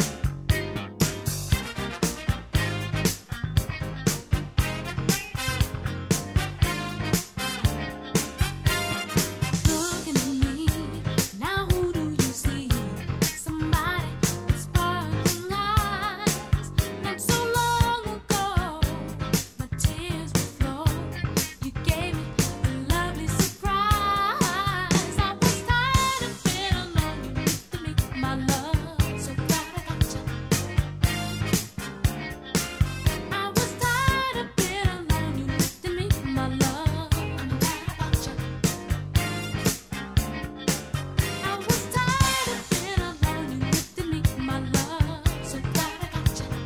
Looking at me, now who do you see? Somebody with sparkling eyes. Not so long ago, my tears would flow. You gave me a lovely surprise. I was tired of being alone. You used to make my love so glad I got you. I was tired of being alone. You used to make my love. I'm glad about you. I was tired of being alone. You used to make my love so glad I got you.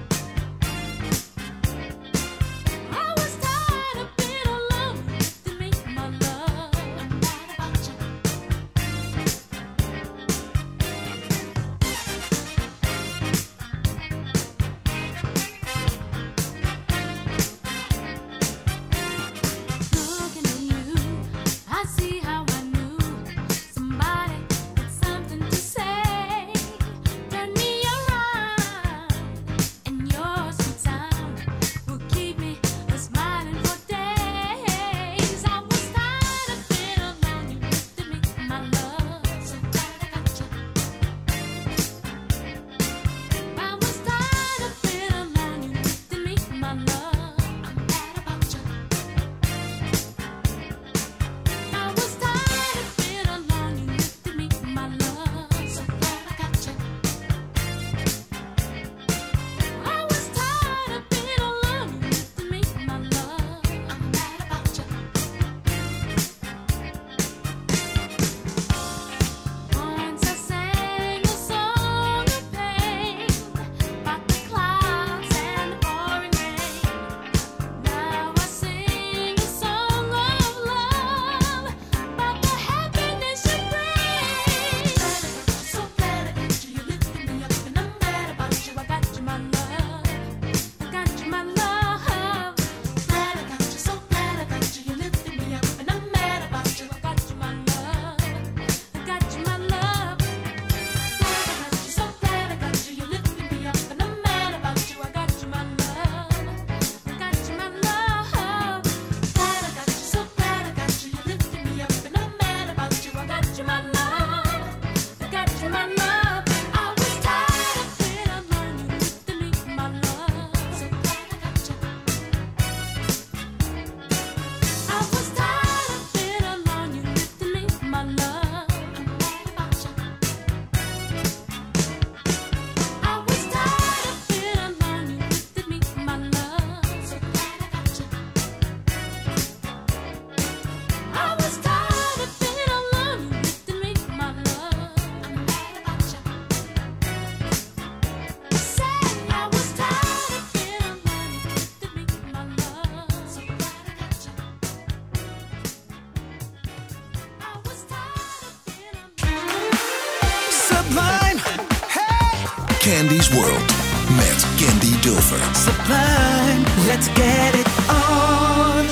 I was tired of being alone. You used to make my love. I'm glad about you. Looking at you, I see how I knew somebody had something to say. Turn me around, and your sweet sound will keep me smiling for days. I was tired of being alone. You used to make my love so glad I got you. I was tired of being alone. You used to make my love. I'm glad about you. I was tired of being alone. You used to make my love so glad I got you. I was tired of being alone. You used to make my love. I'm glad about you. Once I sang a song of pain about the clouds and the pouring rain. Now I sing a song of love about the happiness you bring. So glad I got you, you're lifting me up, and I'm mad about you. I got you, my love. I got you, my love. Glad I got you, so glad I got you, you're lifting me up, and I'm mad about you. I got you, my love. I got you, my love. Glad I got you, so glad I got you, you're lifting me up, and I'm mad about you. I got you, my love. I got you, my love. Glad I got you, so glad I got you, you're lifting me up, and I'm mad about you. I got you, my love. I got you, my love. I was tired of being alone. You used to make my love so glad I got you. I was tired of being alone. You used to make my love. I'm mad about you. I was tired of being alone. You used to make my love so glad I got you. I was tired of being alone. You used to make Candy's World met Candy Dulfer. Sublime, let's get it on.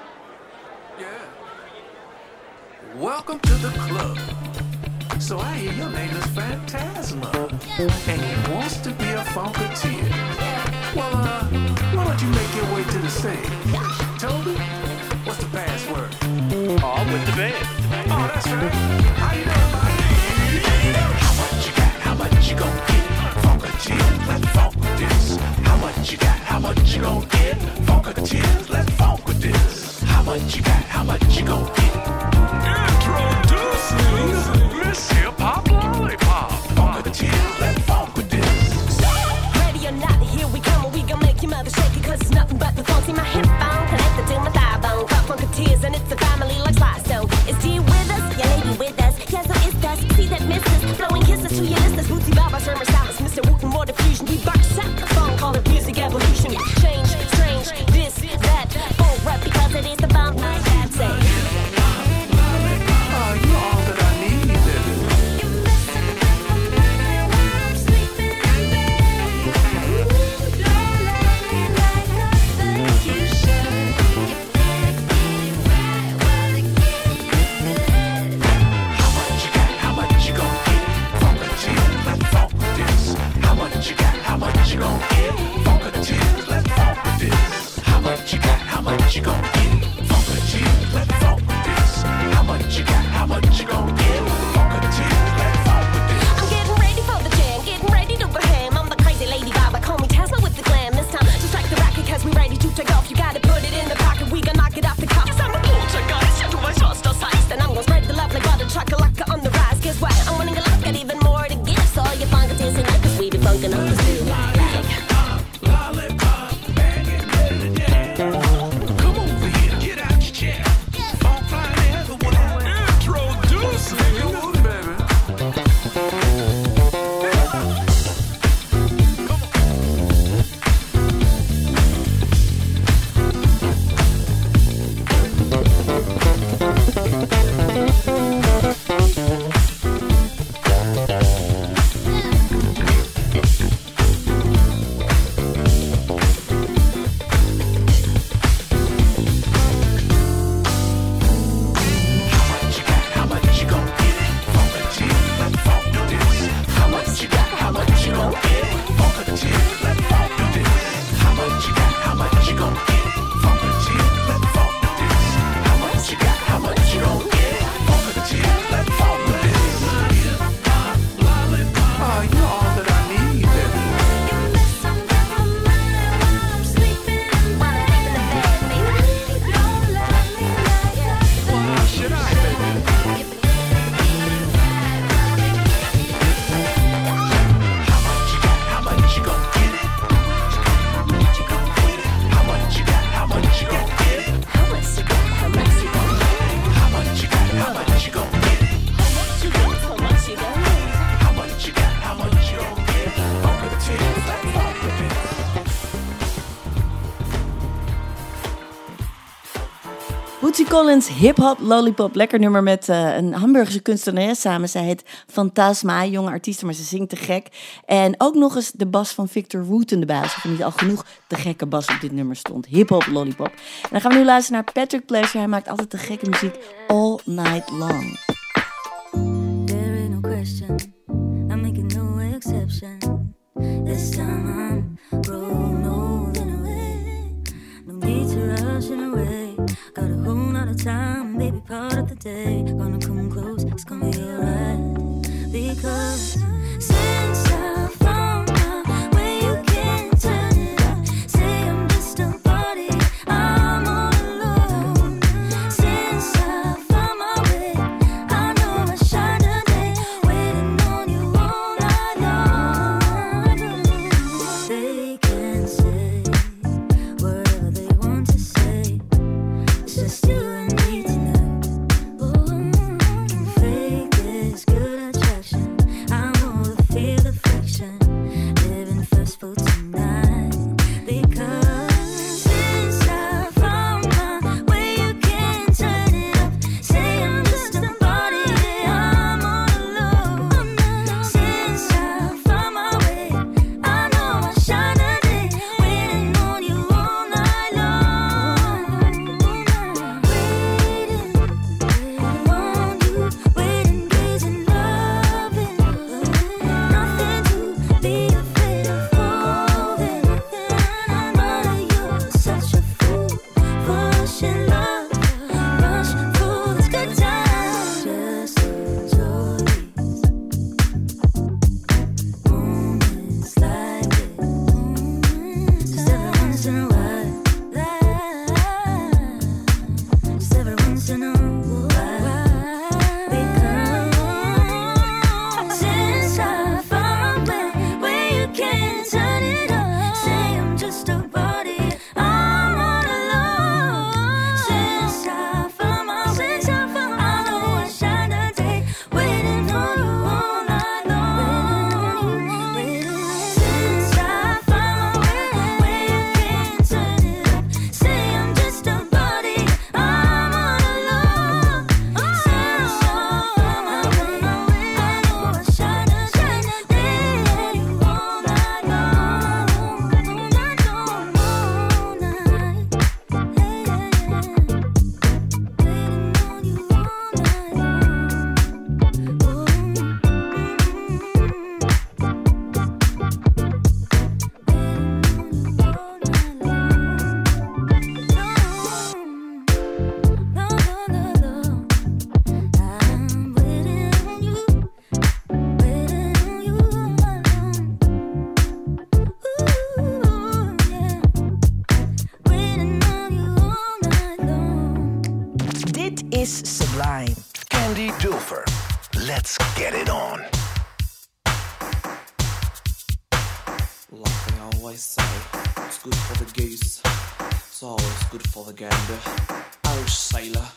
Welcome to the club. So I hear your name is Phantasma, and he wants to be a funketeer. Well, uh, why don't you make your way to the stage? Toby, what's the password? Oh, I'm with the band. Oh, that's right. How you doing, buddy? How much you got? How much you gon' get? Funketeers, let's funk with this. How much you got? How much you gon' get? Funketeers, let's funk with this. How much you got? How much you gon' get? Introducing Miss Hip Hop Lollipop. Funketeers, let's funk with this. Ready or not, here we come, and we gon' make your mother shake it, cause it's nothing but the funk. See my hip bone connected to my thigh bone. Got funketeers, and it's a family like Slidestone. Is D with us? Yeah, lady with us. Yeah, so it's us. See that missus blowing kisses to your listeners. Bootsy Baba, Sherman Styles, Mister Wooten, more diffusion. We box out the phone, call it music evolution. Change, strange, this, that, full rep, because it is the bomb night. Say. You gon' get funketeers, let's funk with this. How much you got? How much you gon' get? Funketeers, let's funk with this. I'm getting ready for the jam, getting ready to bam. I'm the crazy lady Baba, call me Tesla with the glam. This time to strike the racket, cause we ready to take off. You gotta put it in the pocket, we gon' knock it off the cuff. Yes, I'm a culture guy, set to my shots, the size. Then I'm gon' spread the love like butter, chocolate on the rise. Guess what? I'm winning a lot, got even more to give. So all your funketeers and cause we be funkin' up the zoo. Bootsy Collins, hip-hop, lollipop. Lekker nummer met uh, een Hamburgse kunstenares samen. Zij heet Phantasma, jonge artiest, maar ze zingt te gek. En ook nog eens de bas van Victor Wooten erbij. Alsof er niet al genoeg te gekke bas op dit nummer stond. Hip-hop, lollipop. En dan gaan we nu luisteren naar Patrick Pleasure. Hij maakt altijd te gekke muziek all night long. There ain't no question, I'm making no exception. This time I'm rolling away. No need to rush in away. Got a whole lot of time, baby, part of the day. Gonna come close, it's gonna be alright. Because since I found out where you can't turn it up, say I'm just a party, I'm all alone. Since I found my way, Let's get it on. Like they always say, it's good for the goose, it's always good for the gander. Oh, sailor.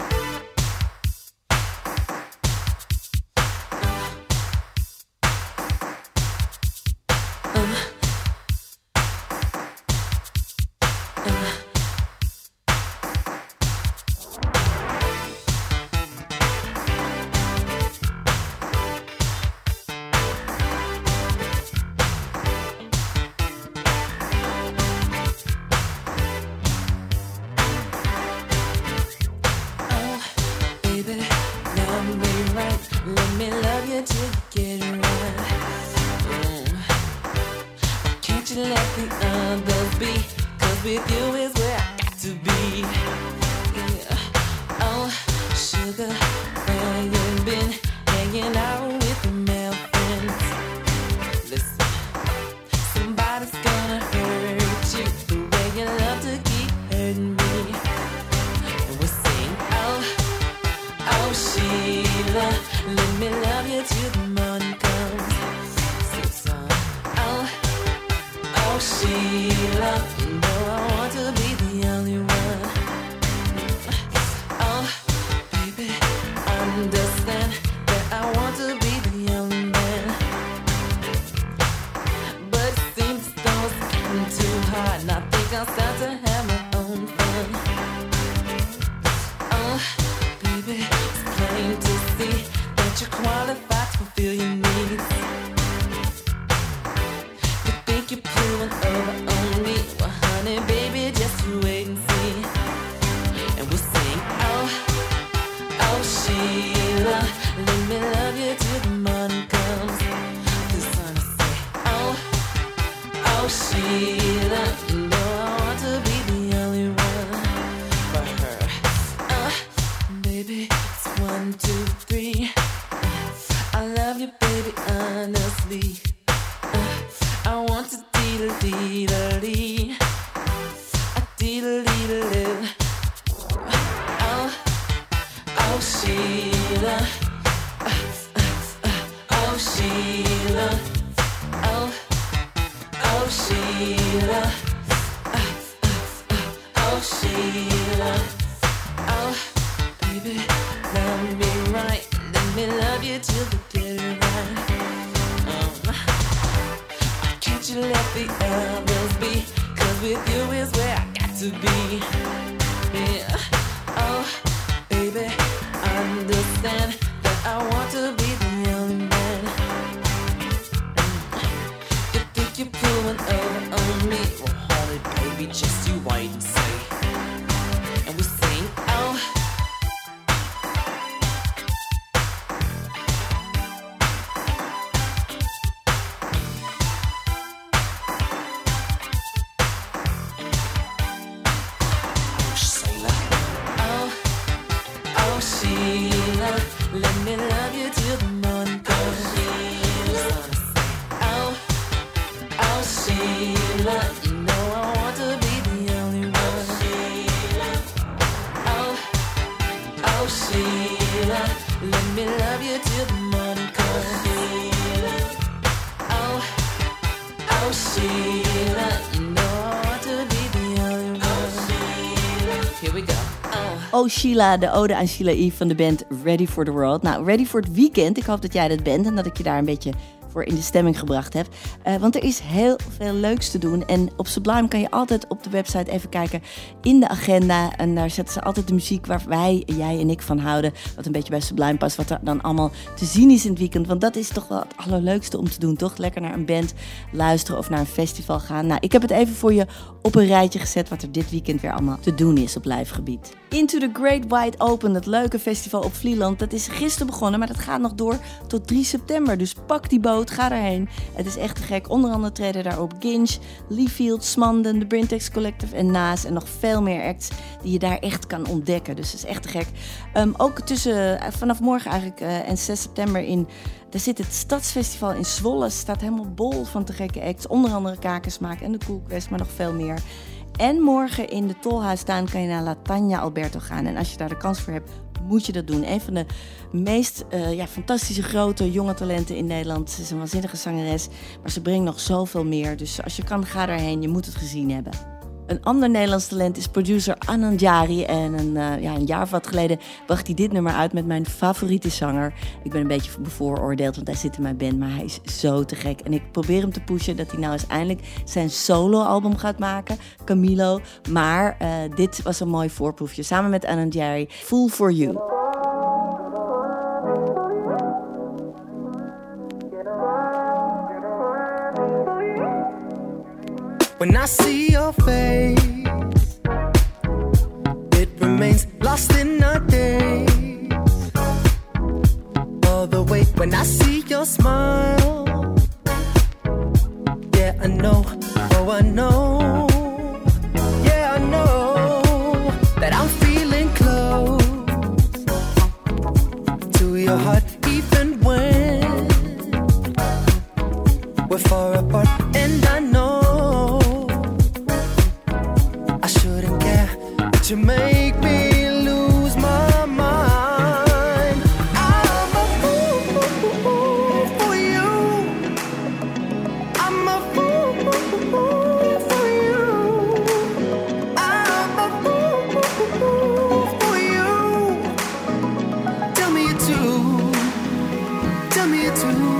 Oh Sheila, de ode aan Sheila E. van de band Ready for the World. Nou, ready voor het weekend. Ik hoop dat jij dat bent en dat ik je daar een beetje voor in de stemming gebracht heb. Uh, want er is heel veel leuks te doen. En op Sublime kan je altijd op de website even kijken in de agenda. En daar zetten ze altijd de muziek waar wij, jij en ik van houden. Wat een beetje bij Sublime past. Wat er dan allemaal te zien is in het weekend. Want dat is toch wel het allerleukste om te doen, toch? Lekker naar een band luisteren of naar een festival gaan. Nou, ik heb het even voor je op een rijtje gezet wat er dit weekend weer allemaal te doen is op live gebied. Into the Great Wide Open, het leuke festival op Vlieland. Dat is gisteren begonnen, maar dat gaat nog door tot drie september. Dus pak die boot, ga erheen. Het is echt te gek. Onder andere treden daarop Ginge, Leafield, Smanden, de Brintex Collective en Naas. En nog veel meer acts die je daar echt kan ontdekken. Dus dat is echt te gek. Um, ook tussen, uh, vanaf morgen eigenlijk uh, en zes september in... Daar zit het Stadsfestival in Zwolle. Het staat helemaal bol van te gekke acts. Onder andere Kakensmaak en de Cool Quest, maar nog veel meer. En morgen in de Tolhuistuin kan je naar La Tanja Alberto gaan. En als je daar de kans voor hebt, moet je dat doen. Een van de meest uh, ja, fantastische, grote, jonge talenten in Nederland. Ze is een waanzinnige zangeres, maar ze brengt nog zoveel meer. Dus als je kan, ga daarheen. Je moet het gezien hebben. Een ander Nederlands talent is producer Anand Jari. En een, uh, ja, een jaar of wat geleden bracht hij dit nummer uit met mijn favoriete zanger. Ik ben een beetje bevooroordeeld, want hij zit in mijn band, maar hij is zo te gek. En ik probeer hem te pushen dat hij nou eens eindelijk zijn solo-album gaat maken, Camilo. Maar uh, dit was een mooi voorproefje. Samen met Anand Jari, Fool for You. When I see your face, it remains lost in a daze. All the way when I see your smile, yeah, I know, oh, I know, yeah, I know that I'm feeling close to your heart, even when we're far apart, and I know you make me lose my mind. I'm a fool for you. I'm a fool for you. I'm a fool for you. Tell me you too. Tell me you too.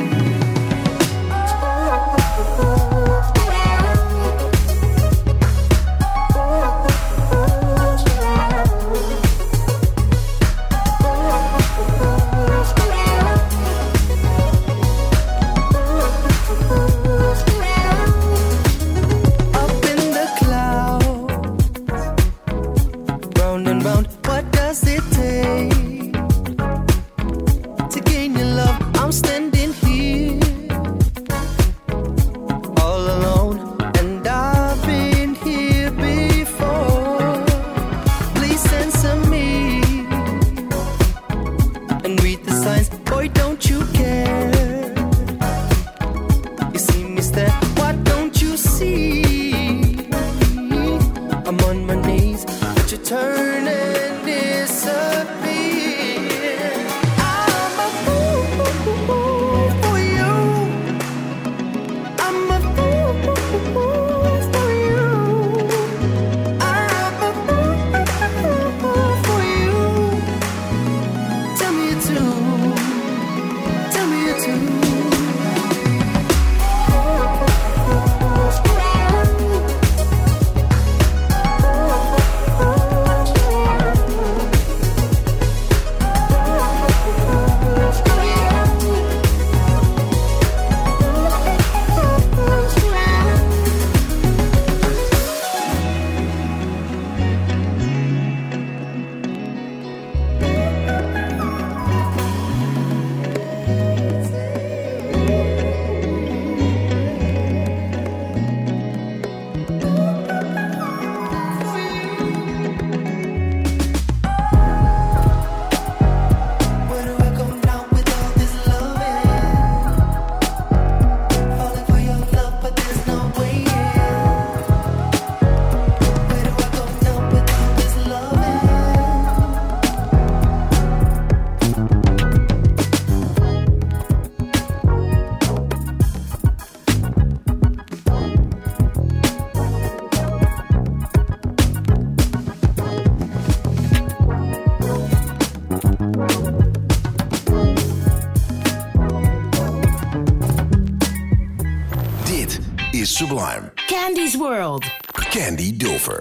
Sublime. Candy's World. Candy Dulfer.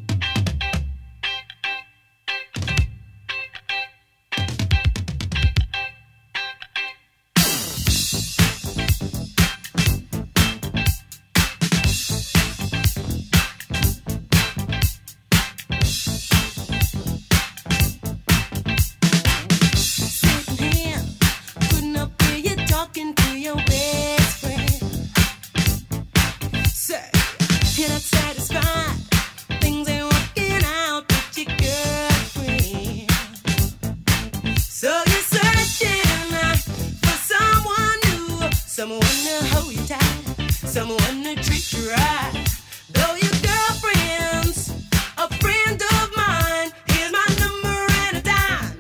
Someone to treat you right. Though your girlfriend's a friend of mine, here's my number and a dime.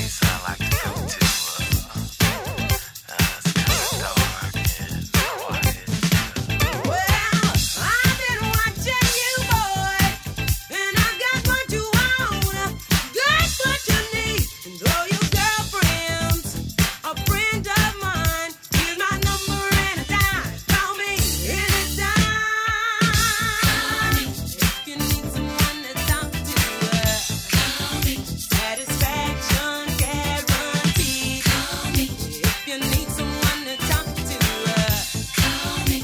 place I like to go to. Uh, uh, it's kind of dark and quiet. Well, I've been watching you, boy, and I got what you want, got what you need. And all your girlfriends, a friend of mine, here's my number and a dime. Call me anytime. If you need someone to talk to, uh, satisfaction guaranteed. If you need someone to talk to, uh, call me.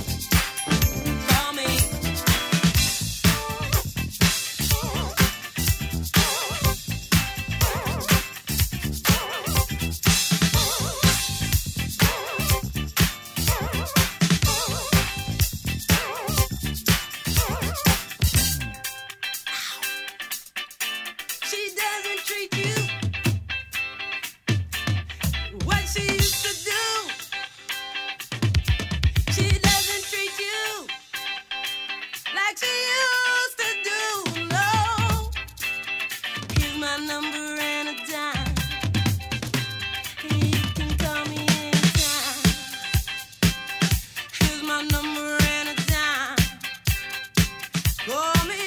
She doesn't treat you what she used to do. She doesn't treat you like she used to do. No. Here's my number and a dime. You can call me anytime. Here's my number and a dime. Call me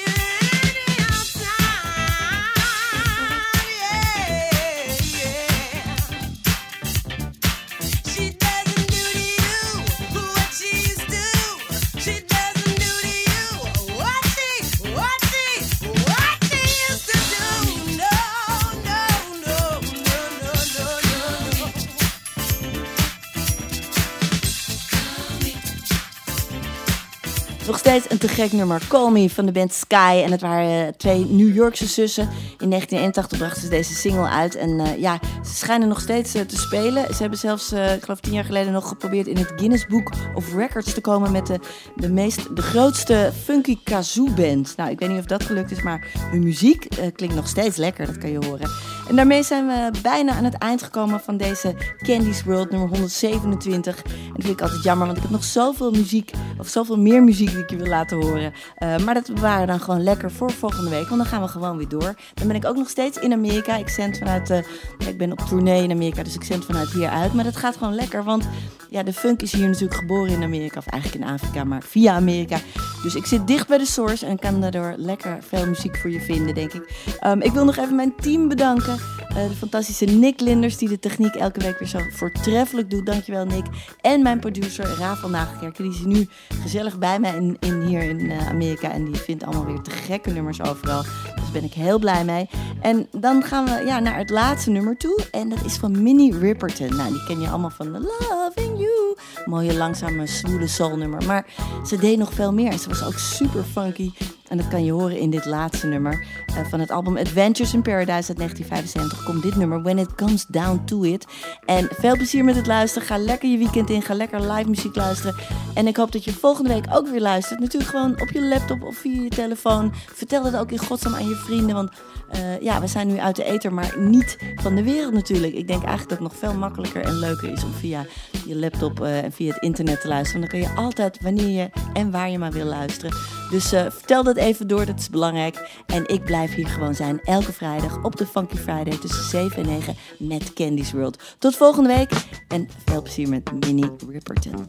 Nog steeds een te gek nummer, Call Me van de band Sky. En het waren uh, twee New Yorkse zussen. In negentien eenentachtig brachten ze deze single uit. En uh, ja, ze schijnen nog steeds uh, te spelen. Ze hebben zelfs, uh, ik geloof tien jaar geleden nog geprobeerd in het Guinness Book of Records te komen met de, de, meest, de grootste funky kazoo band. Nou, ik weet niet of dat gelukt is, maar hun muziek uh, klinkt nog steeds lekker, dat kan je horen. En daarmee zijn we bijna aan het eind gekomen van deze Candy's World nummer honderdzevenentwintig. En dat vind ik altijd jammer, want ik heb nog zoveel muziek, of zoveel meer muziek die ik je wil laten horen. Uh, maar dat bewaren we dan gewoon lekker voor volgende week, want dan gaan we gewoon weer door. Dan ben ik ook nog steeds in Amerika. Ik zend vanuit, uh, ik ben op tournee in Amerika, dus ik zend vanuit hier uit. Maar dat gaat gewoon lekker, want ja, de funk is hier natuurlijk geboren in Amerika, of eigenlijk in Afrika, maar via Amerika. Dus ik zit dicht bij de source en kan daardoor lekker veel muziek voor je vinden, denk ik. Um, ik wil nog even mijn team bedanken. Uh, de fantastische Nick Linders, die de techniek elke week weer zo voortreffelijk doet. Dankjewel, Nick. En mijn producer, Rafael Nagelkerken, die is nu gezellig bij mij in, in, hier in uh, Amerika. En die vindt allemaal weer te gekke nummers overal. Dus daar ben ik heel blij mee. En dan gaan we ja, naar het laatste nummer toe. En dat is van Minnie Riperton. Nou, die ken je allemaal van The Loving You. Mooie, langzame, zwoele soulnummer. Maar ze deed nog veel meer. Ze was ook super funky. En dat kan je horen in dit laatste nummer. Uh, van het album Adventures in Paradise uit negentien vijfenzeventig komt dit nummer, When It Comes Down To It. En veel plezier met het luisteren. Ga lekker je weekend in. Ga lekker live muziek luisteren. En ik hoop dat je volgende week ook weer luistert. Natuurlijk gewoon op je laptop of via je telefoon. Vertel het ook in godsnaam aan je vrienden. Want uh, ja, we zijn nu uit de ether, maar niet van de wereld natuurlijk. Ik denk eigenlijk dat het nog veel makkelijker en leuker is om via je laptop uh, en via het internet te luisteren. Want dan kun je altijd, wanneer je en waar je maar wil luisteren. Dus uh, vertel dat even door, dat is belangrijk. En ik blijf hier gewoon zijn elke vrijdag op de Funky Friday tussen zeven en negen met Candy's World. Tot volgende week en veel plezier met Minnie Riperton.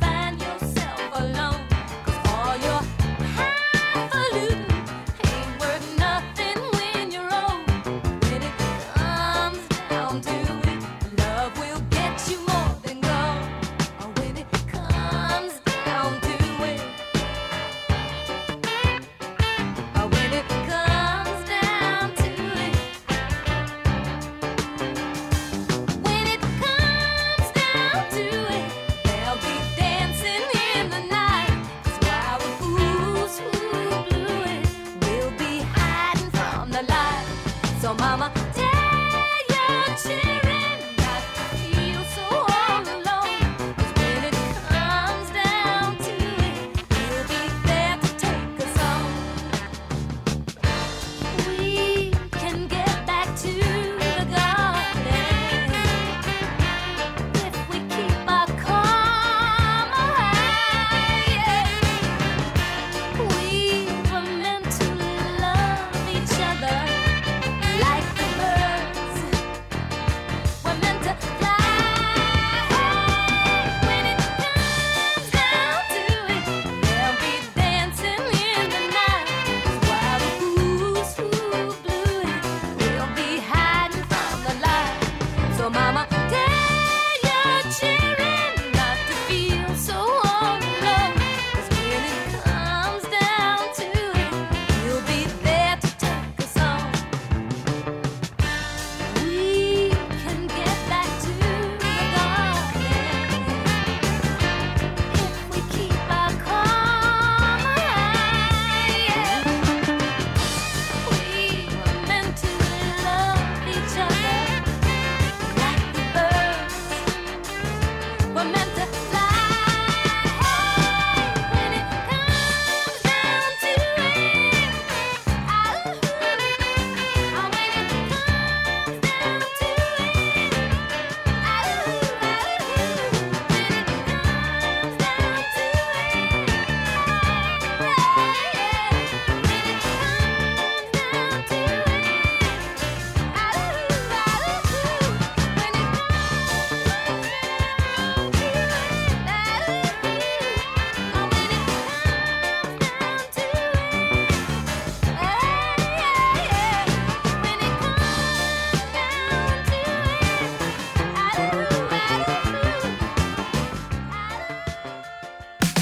Ain't worth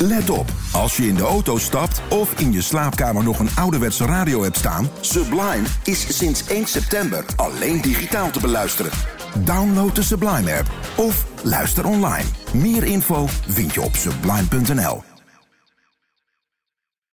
Let op, als je in de auto stapt of in je slaapkamer nog een ouderwetse radio hebt staan, Sublime is sinds één september alleen digitaal te beluisteren. Download de Sublime app of luister online. Meer info vind je op sublime punt n l.